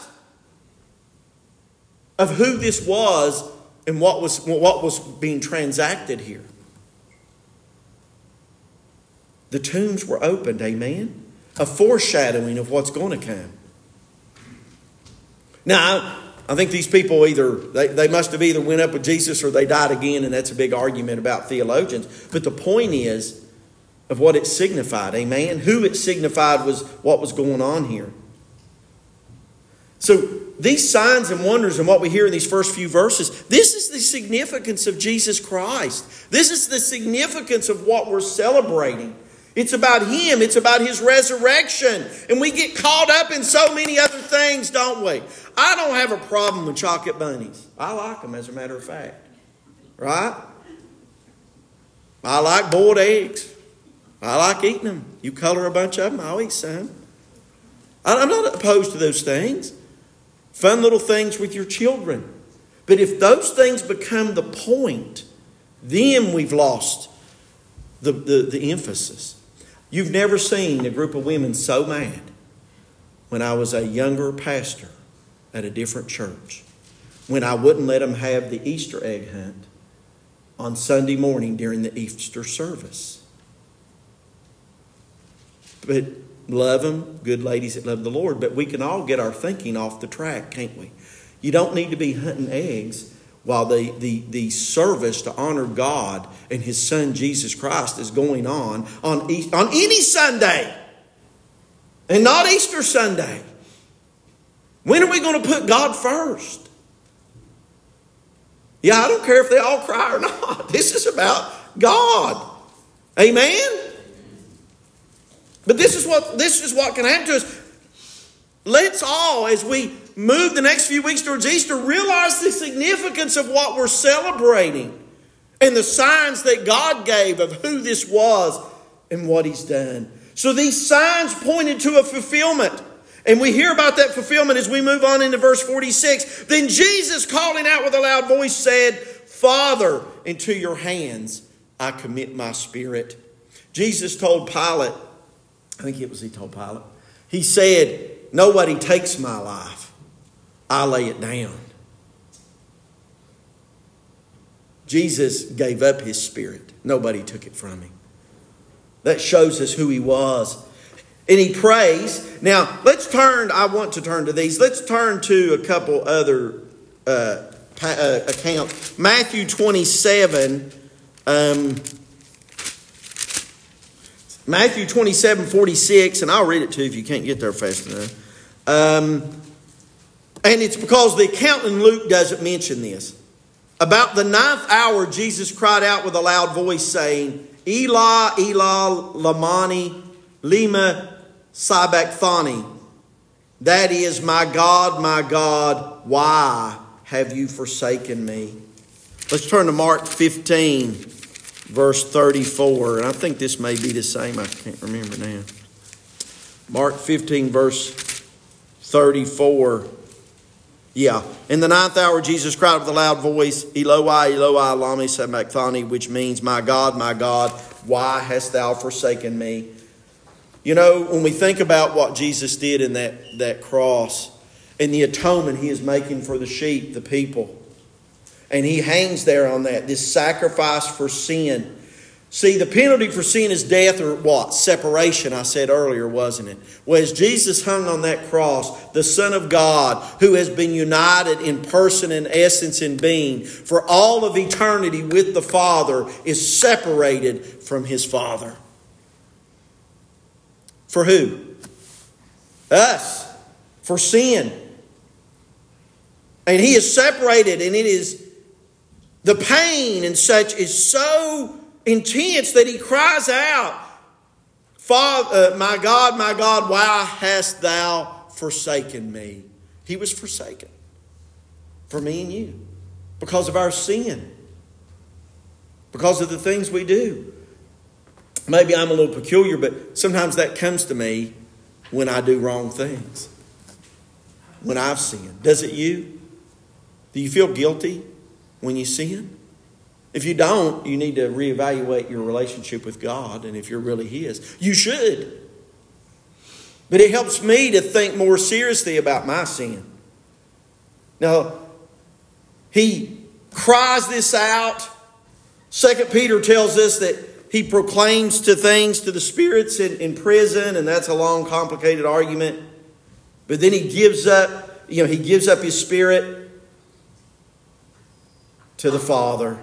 of who this was and what was, what was being transacted here. The tombs were opened, amen? A foreshadowing of what's going to come. Now, I think these people either, they, they must have either went up with Jesus or they died again, and that's a big argument about theologians. But the point is of what it signified, amen? Who it signified was what was going on here. So these signs and wonders and what we hear in these first few verses, this is the significance of Jesus Christ. This is the significance of what we're celebrating. It's about Him. It's about His resurrection. And we get caught up in so many other things, don't we? I don't have a problem with chocolate bunnies. I like them, as a matter of fact. Right? I like boiled eggs. I like eating them. You color a bunch of them, I'll eat some. I'm not opposed to those things. Fun little things with your children. But if those things become the point, then we've lost the, the, the emphasis. You've never seen a group of women so mad when I was a younger pastor at a different church, when I wouldn't let them have the Easter egg hunt on Sunday morning during the Easter service. But love them, good ladies that love the Lord, but we can all get our thinking off the track, can't we? You don't need to be hunting eggs while the, the, the service to honor God and His Son Jesus Christ is going on on, East, on any Sunday. And not Easter Sunday. When are we going to put God first? Yeah, I don't care if they all cry or not. This is about God. Amen? But this is what this is what can happen to us. Let's all, as we move the next few weeks towards Easter, realize the significance of what we're celebrating and the signs that God gave of who this was and what He's done. So these signs pointed to a fulfillment. And we hear about that fulfillment as we move on into verse forty-six. Then Jesus, calling out with a loud voice, said, Father, into your hands I commit my spirit. Jesus told Pilate, I think it was he told Pilate, he said, nobody takes my life. I lay it down. Jesus gave up His spirit. Nobody took it from Him. That shows us who He was. And He prays. Now, let's turn, I want to turn to these. Let's turn to a couple other uh, uh, accounts. Matthew twenty-seven. Um, Matthew twenty-seven, forty-six, and I'll read it to you if you can't get there fast enough. Um, and it's because the account in Luke doesn't mention this. About the ninth hour, Jesus cried out with a loud voice, saying, Eli, Eli, lamani, lima sabachthani. That is, my God, my God, why have you forsaken me? Let's turn to Mark fifteen, verse thirty-four. And I think this may be the same. I can't remember now. Mark fifteen, verse thirty-four. Yeah. In the ninth hour, Jesus cried with a loud voice, Eloi, Eloi, lama sabachthani, which means, my God, my God, why hast thou forsaken me? You know, when we think about what Jesus did in that, that cross and the atonement he is making for the sheep, the people, and he hangs there on that, this sacrifice for sin. See, the penalty for sin is death or what? Separation, I said earlier, wasn't it? Well, as Jesus hung on that cross, the Son of God, who has been united in person and essence and being for all of eternity with the Father, is separated from his Father. For who? Us. For sin. And he is separated, and it is the pain and such is so intense that he cries out, Father, uh, my God, my God, why hast thou forsaken me? He was forsaken for me and you because of our sin, because of the things we do. Maybe I'm a little peculiar, but sometimes that comes to me when I do wrong things, when I've sinned. Does it you? Do you feel guilty when you sin? If you don't, you need to reevaluate your relationship with God, and if you're really his. You should. But it helps me to think more seriously about my sin. Now, he cries this out. Second Peter tells us that he proclaims to things to the spirits in, in prison, and that's a long, complicated argument. But then he gives up, you know, he gives up his spirit to the Father.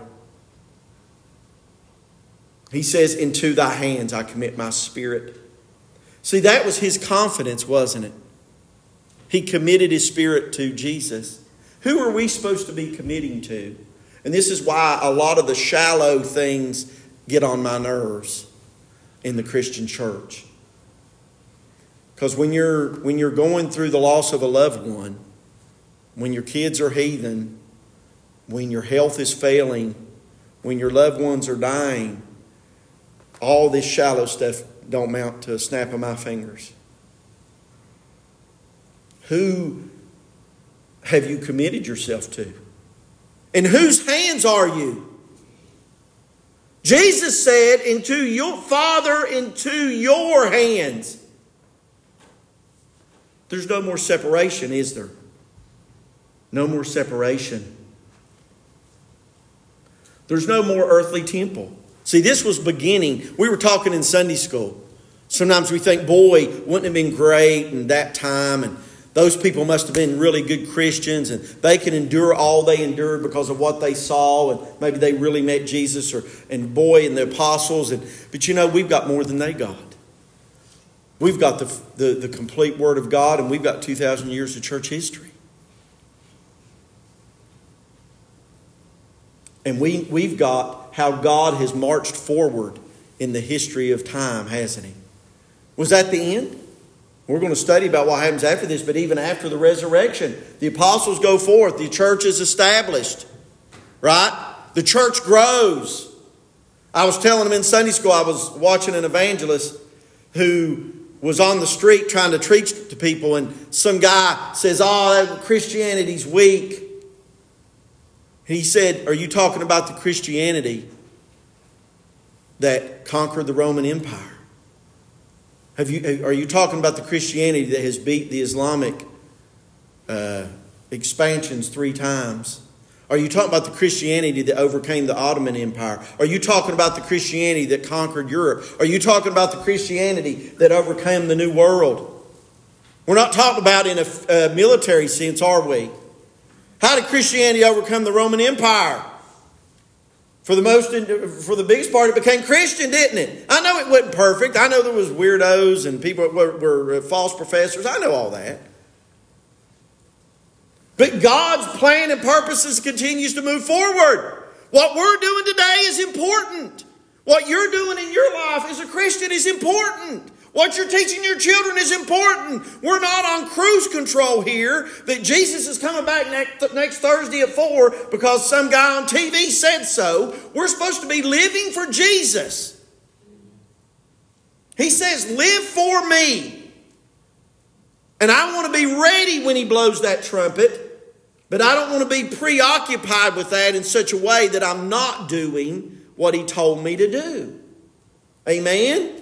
He says, into thy hands I commit my spirit. See, that was his confidence, wasn't it? He committed his spirit to Jesus. Who are we supposed to be committing to? And this is why a lot of the shallow things get on my nerves in the Christian church. Because when you're, when you're going through the loss of a loved one, when your kids are heathen, when your health is failing, when your loved ones are dying, all this shallow stuff don't amount to a snap of my fingers. Who have you committed yourself to? In whose hands are you? Jesus said, into your Father, into your hands. There's no more separation, is there? No more separation. There's no more earthly temple. See, this was beginning. We were talking in Sunday school. Sometimes we think, boy, wouldn't it have been great in that time? And those people must have been really good Christians. And they can endure all they endured because of what they saw. And maybe they really met Jesus or and boy and the apostles. And But you know, we've got more than they got. We've got the, the, the complete Word of God. And we've got two thousand years of church history. And we, we've got how God has marched forward in the history of time, hasn't he? Was that the end? We're going to study about what happens after this, but even after the resurrection, the apostles go forth, the church is established, right? The church grows. I was telling them in Sunday school, I was watching an evangelist who was on the street trying to preach to people, and some guy says, oh, Christianity's weak. He said, are you talking about the Christianity that conquered the Roman Empire? Have you, are you talking about the Christianity that has beat the Islamic uh, expansions three times? Are you talking about the Christianity that overcame the Ottoman Empire? Are you talking about the Christianity that conquered Europe? Are you talking about the Christianity that overcame the New World? We're not talking about in a, a military sense, are we? How did Christianity overcome the Roman Empire? For the most, for the biggest part, it became Christian, didn't it? I know it wasn't perfect. I know there was weirdos and people were, were false professors. I know all that. But God's plan and purposes continues to move forward. What we're doing today is important. What you're doing in your life as a Christian is important. What you're teaching your children is important. We're not on cruise control here that Jesus is coming back next, next Thursday at four because some guy on T V said so. We're supposed to be living for Jesus. He says, live for me. And I want to be ready when he blows that trumpet. But I don't want to be preoccupied with that in such a way that I'm not doing what He told me to do. Amen?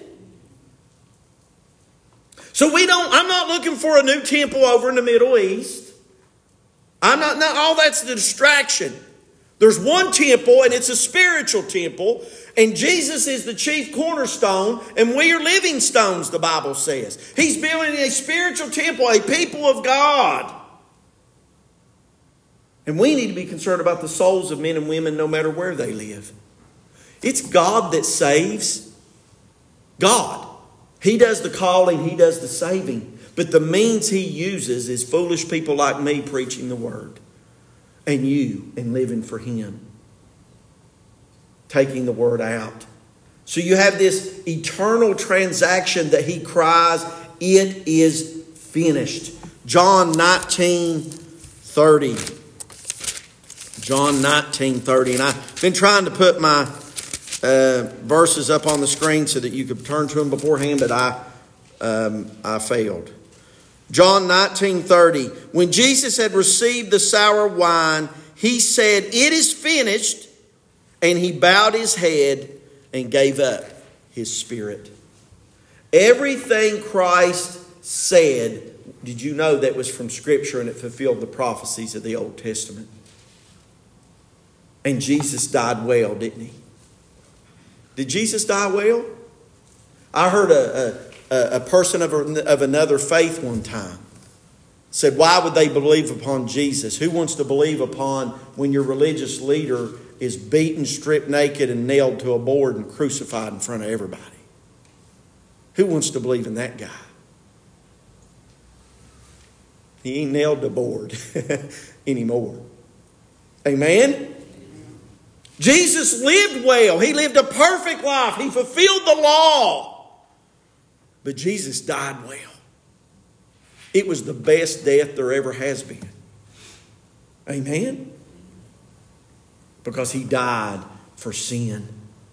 So we don't, I'm not looking for a new temple over in the Middle East. I'm not, not all that's the distraction. There's one temple, and it's a spiritual temple. And Jesus is the chief cornerstone, and we are living stones, the Bible says. He's building a spiritual temple, a people of God. And we need to be concerned about the souls of men and women no matter where they live. It's God that saves. God. He does the calling, He does the saving. But the means He uses is foolish people like me preaching the Word. And you, and living for Him. Taking the Word out. So you have this eternal transaction that He cries, it is finished. John nineteen thirty. John nineteen thirty. And I've been trying to put my uh, verses up on the screen so that you could turn to them beforehand, but I, um, I failed. John nineteen thirty. When Jesus had received the sour wine, He said, it is finished. And He bowed His head and gave up His spirit. Everything Christ said, did you know that was from Scripture and it fulfilled the prophecies of the Old Testament? And Jesus died well, didn't He? Did Jesus die well? I heard a, a, a person of, a, of another faith one time said, why would they believe upon Jesus? Who wants to believe upon when your religious leader is beaten, stripped naked, and nailed to a board and crucified in front of everybody? Who wants to believe in that guy? He ain't nailed to a board anymore. Amen? Jesus lived well. He lived a perfect life. He fulfilled the law. But Jesus died well. It was the best death there ever has been. Amen? Because He died for sin.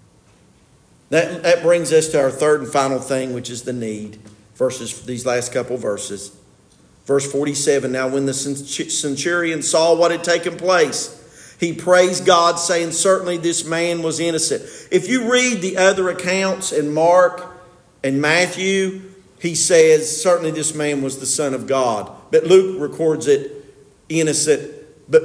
That, that brings us to our third and final thing, which is the need. Verses, these last couple verses. Verse forty-seven, now when the centurion saw what had taken place, he praised God, saying, certainly this man was innocent. If you read the other accounts in Mark and Matthew, he says, certainly this man was the Son of God. But Luke records it innocent. But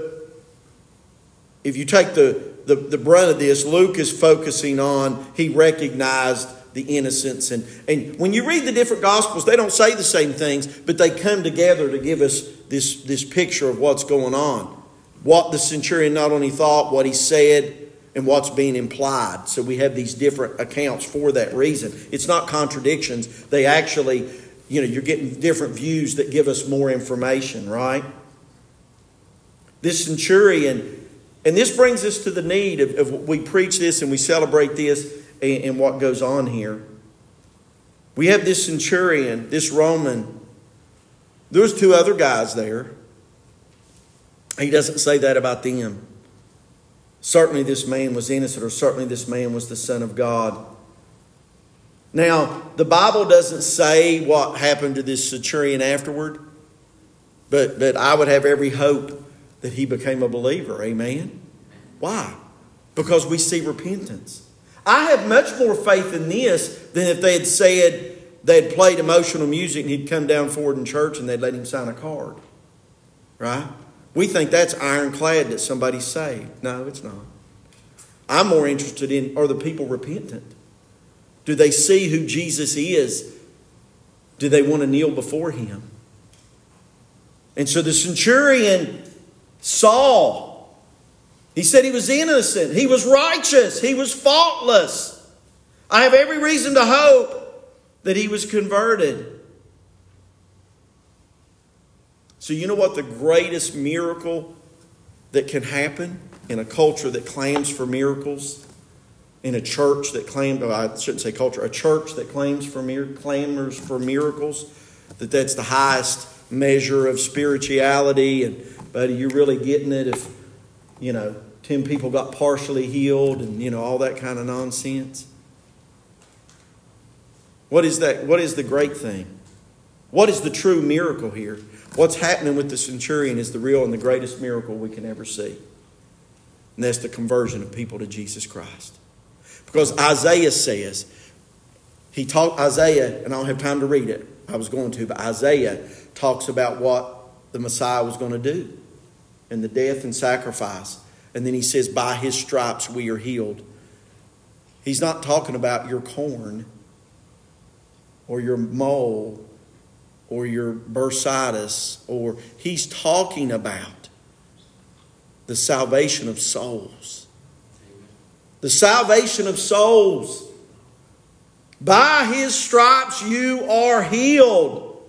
if you take the, the, the brunt of this, Luke is focusing on he recognized the innocence. And, and when you read the different Gospels, they don't say the same things, but they come together to give us this, this picture of what's going on. What the centurion not only thought, what he said, and what's being implied. So we have these different accounts for that reason. It's not contradictions. They actually, you know, you're getting different views that give us more information, right? This centurion, and this brings us to the need of, of we preach this and we celebrate this and, and what goes on here. We have this centurion, this Roman. There's two other guys there. He doesn't say that about them. Certainly this man was innocent, or certainly this man was the Son of God. Now, the Bible doesn't say what happened to this centurion afterward, but, but I would have every hope that he became a believer. Amen? Why? Because we see repentance. I have much more faith in this than if they had said they had played emotional music and he'd come down forward in church and they'd let him sign a card. Right? We think that's ironclad that somebody's saved. No, it's not. I'm more interested in, are the people repentant? Do they see who Jesus is? Do they want to kneel before Him? And so the centurion saw. He said he was innocent. He was righteous. He was faultless. I have every reason to hope that he was converted. So you know what the greatest miracle that can happen in a culture that claims for miracles? In a church that claims, oh, I shouldn't say culture, a church that claims for clamors for miracles, that that's the highest measure of spirituality. And, buddy, you're really getting it if, you know, ten people got partially healed and, you know, all that kind of nonsense. What is that? What is the great thing? What is the true miracle here? What's happening with the centurion is the real and the greatest miracle we can ever see. And that's the conversion of people to Jesus Christ. Because Isaiah says, he talked, Isaiah, and I don't have time to read it, I was going to, but Isaiah talks about what the Messiah was going to do. And the death and sacrifice. And then he says, by his stripes we are healed. He's not talking about your corn or your mole or your bursitis, or he's talking about the salvation of souls. The salvation of souls. By his stripes you are healed.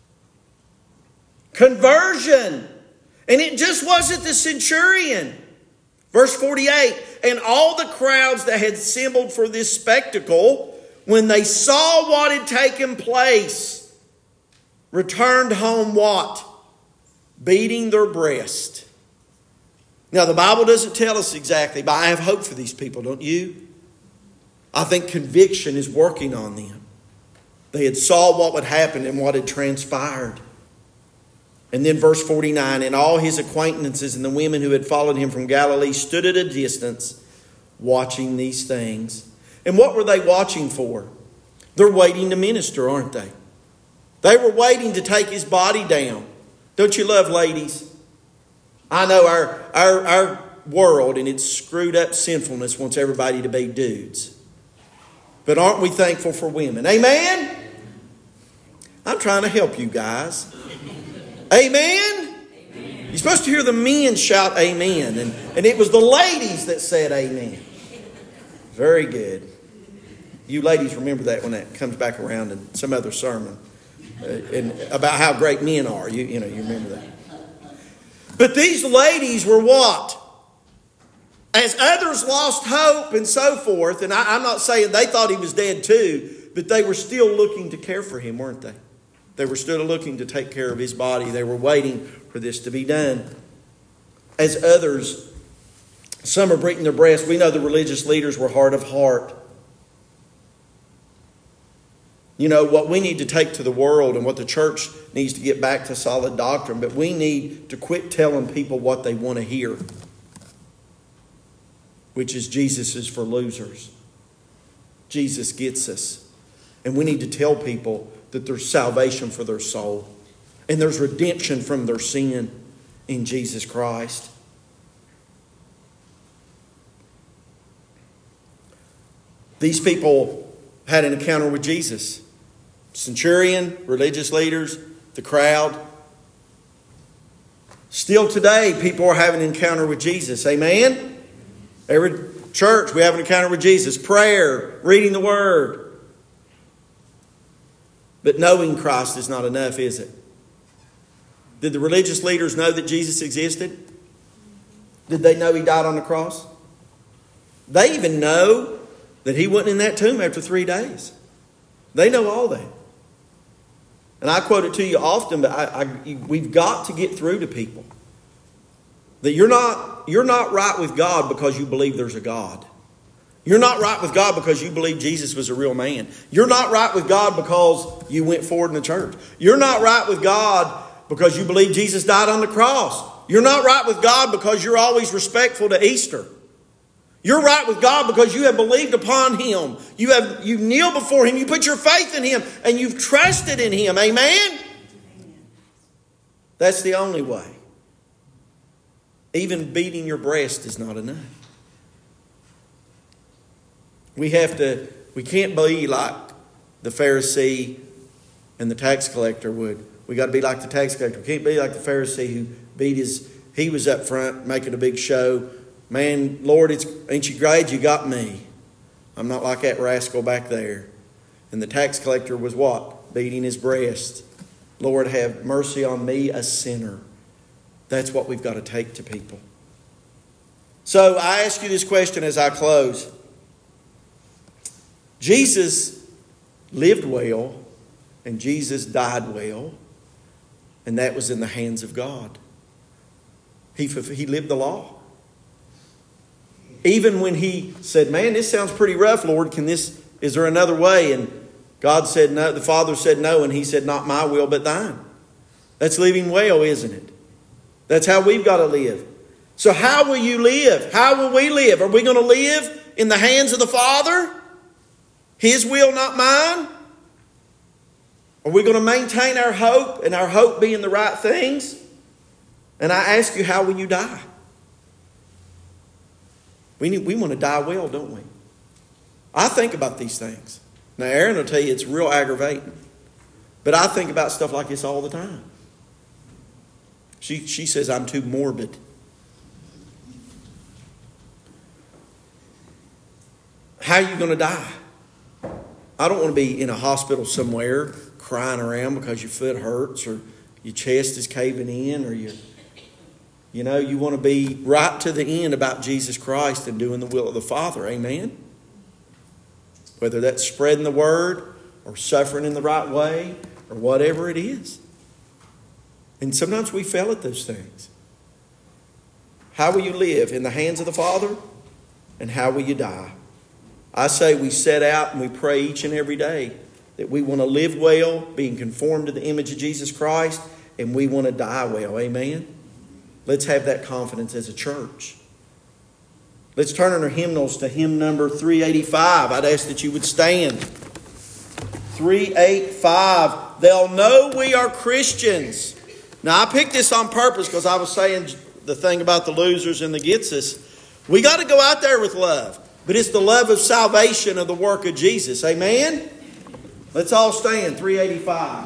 Conversion. And it just wasn't the centurion. Verse forty-eight, and all the crowds that had assembled for this spectacle, when they saw what had taken place, returned home what? Beating their breast. Now the Bible doesn't tell us exactly, but I have hope for these people, don't you? I think conviction is working on them. They had saw what would happen and what had transpired. And then verse forty-nine, and all his acquaintances and the women who had followed him from Galilee stood at a distance watching these things. And what were they watching for? They're waiting to minister, aren't they? They were waiting to take his body down. Don't you love ladies? I know our, our, our world and its screwed up sinfulness wants everybody to be dudes. But aren't we thankful for women? Amen? I'm trying to help you guys. Amen? Amen? You're supposed to hear the men shout amen. And, and it was the ladies that said amen. Very good. You ladies remember that when that comes back around in some other sermon. Uh, and about how great men are. You, you know, you remember that. But these ladies were what? As others lost hope and so forth. And I, I'm not saying they thought he was dead too. But they were still looking to care for him, weren't they? They were still looking to take care of his body. They were waiting for this to be done. As others, some are beating their breast. We know the religious leaders were hard of heart. You know, what we need to take to the world and what the church needs to get back to solid doctrine, but we need to quit telling people what they want to hear, which is Jesus is for losers. Jesus gets us. And we need to tell people that there's salvation for their soul. And there's redemption from their sin in Jesus Christ. These people had an encounter with Jesus. Centurion, religious leaders, the crowd. Still today, people are having an encounter with Jesus. Amen? Every church, we have an encounter with Jesus. Prayer, reading the Word. But knowing Christ is not enough, is it? Did the religious leaders know that Jesus existed? Did they know he died on the cross? They even know that he wasn't in that tomb after three days. They know all that. And I quote it to you often, but I, I, we've got to get through to people that you're not, you're not right with God because you believe there's a God. You're not right with God because you believe Jesus was a real man. You're not right with God because you went forward in the church. You're not right with God because you believe Jesus died on the cross. You're not right with God because you're always respectful to Easter. You're right with God because you have believed upon him. You have you kneel before him. You put your faith in him and you've trusted in him. Amen? That's the only way. Even beating your breast is not enough. We have to, we can't be like the Pharisee and the tax collector would. We got to be like the tax collector. We can't be like the Pharisee who beat his, he was up front making a big show. Man, Lord, it's, ain't you glad you got me? I'm not like that rascal back there. And the tax collector was what? Beating his breast. Lord, have mercy on me, a sinner. That's what we've got to take to people. So I ask you this question as I close. Jesus lived well and Jesus died well, and that was in the hands of God. He, he lived the law. Even when he said, man, this sounds pretty rough, Lord. Can this, is there another way? And God said no. The Father said no. And he said, not my will, but thine. That's living well, isn't it? That's how we've got to live. So how will you live? How will we live? Are we going to live in the hands of the Father? His will, not mine? Are we going to maintain our hope, and our hope being the right things? And I ask you, how will you die? We need, we want to die well, don't we? I think about these things. Now, Aaron will tell you it's real aggravating. But I think about stuff like this all the time. She, she says I'm too morbid. How are you going to die? I don't want to be in a hospital somewhere crying around because your foot hurts or your chest is caving in or you you know, you want to be right to the end about Jesus Christ and doing the will of the Father. Amen? Whether that's spreading the word or suffering in the right way or whatever it is. And sometimes we fail at those things. How will you live? In the hands of the Father? And how will you die? I say we set out and we pray each and every day that we want to live well, being conformed to the image of Jesus Christ, and we want to die well. Amen? Let's have that confidence as a church. Let's turn in our hymnals to hymn number three eighty-five. I'd ask that you would stand. three eighty-five. They'll know we are Christians. Now, I picked this on purpose because I was saying the thing about the losers and the gets us. We got to go out there with love. But it's the love of salvation of the work of Jesus. Amen? Let's all stand. three eighty-five.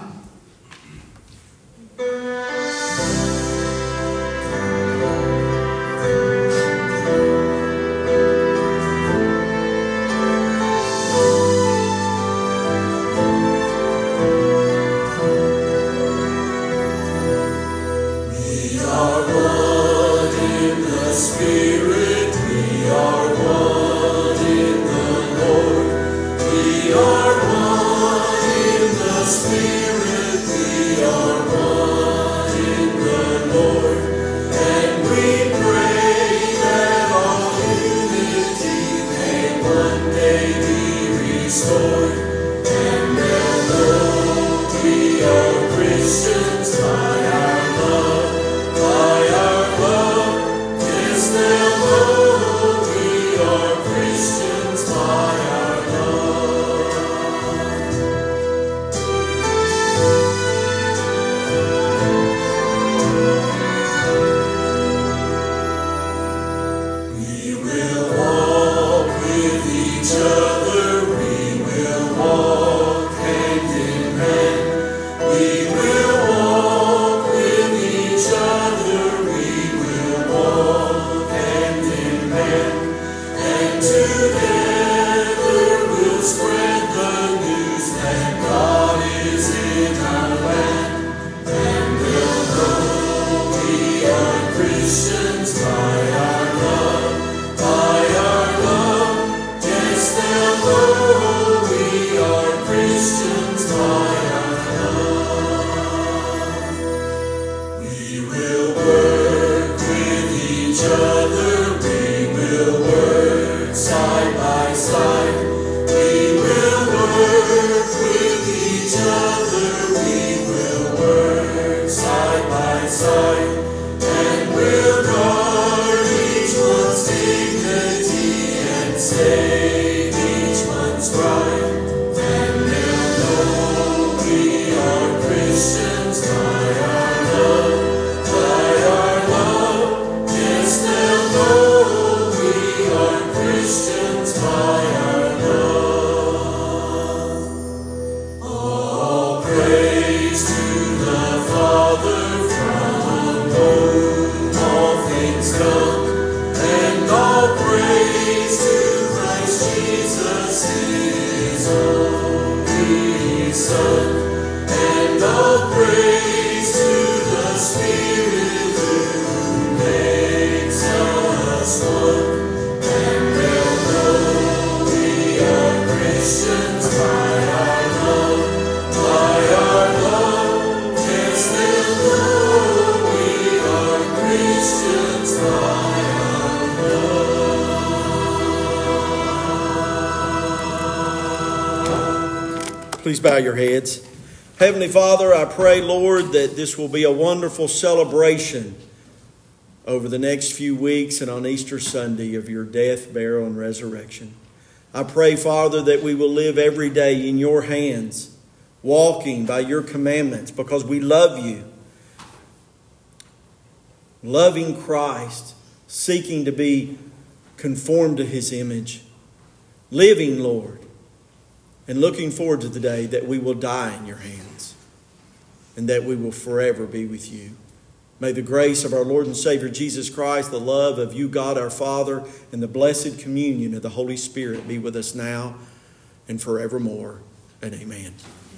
Please bow your heads. Heavenly Father, I pray, Lord, that this will be a wonderful celebration over the next few weeks and on Easter Sunday of your death, burial, and resurrection. I pray, Father, that we will live every day in your hands, walking by your commandments because we love you. Loving Christ, seeking to be conformed to his image. Living, Lord, and looking forward to the day that we will die in your hands and that we will forever be with you. May the grace of our Lord and Savior Jesus Christ, the love of you, God our Father, and the blessed communion of the Holy Spirit be with us now and forevermore. And amen.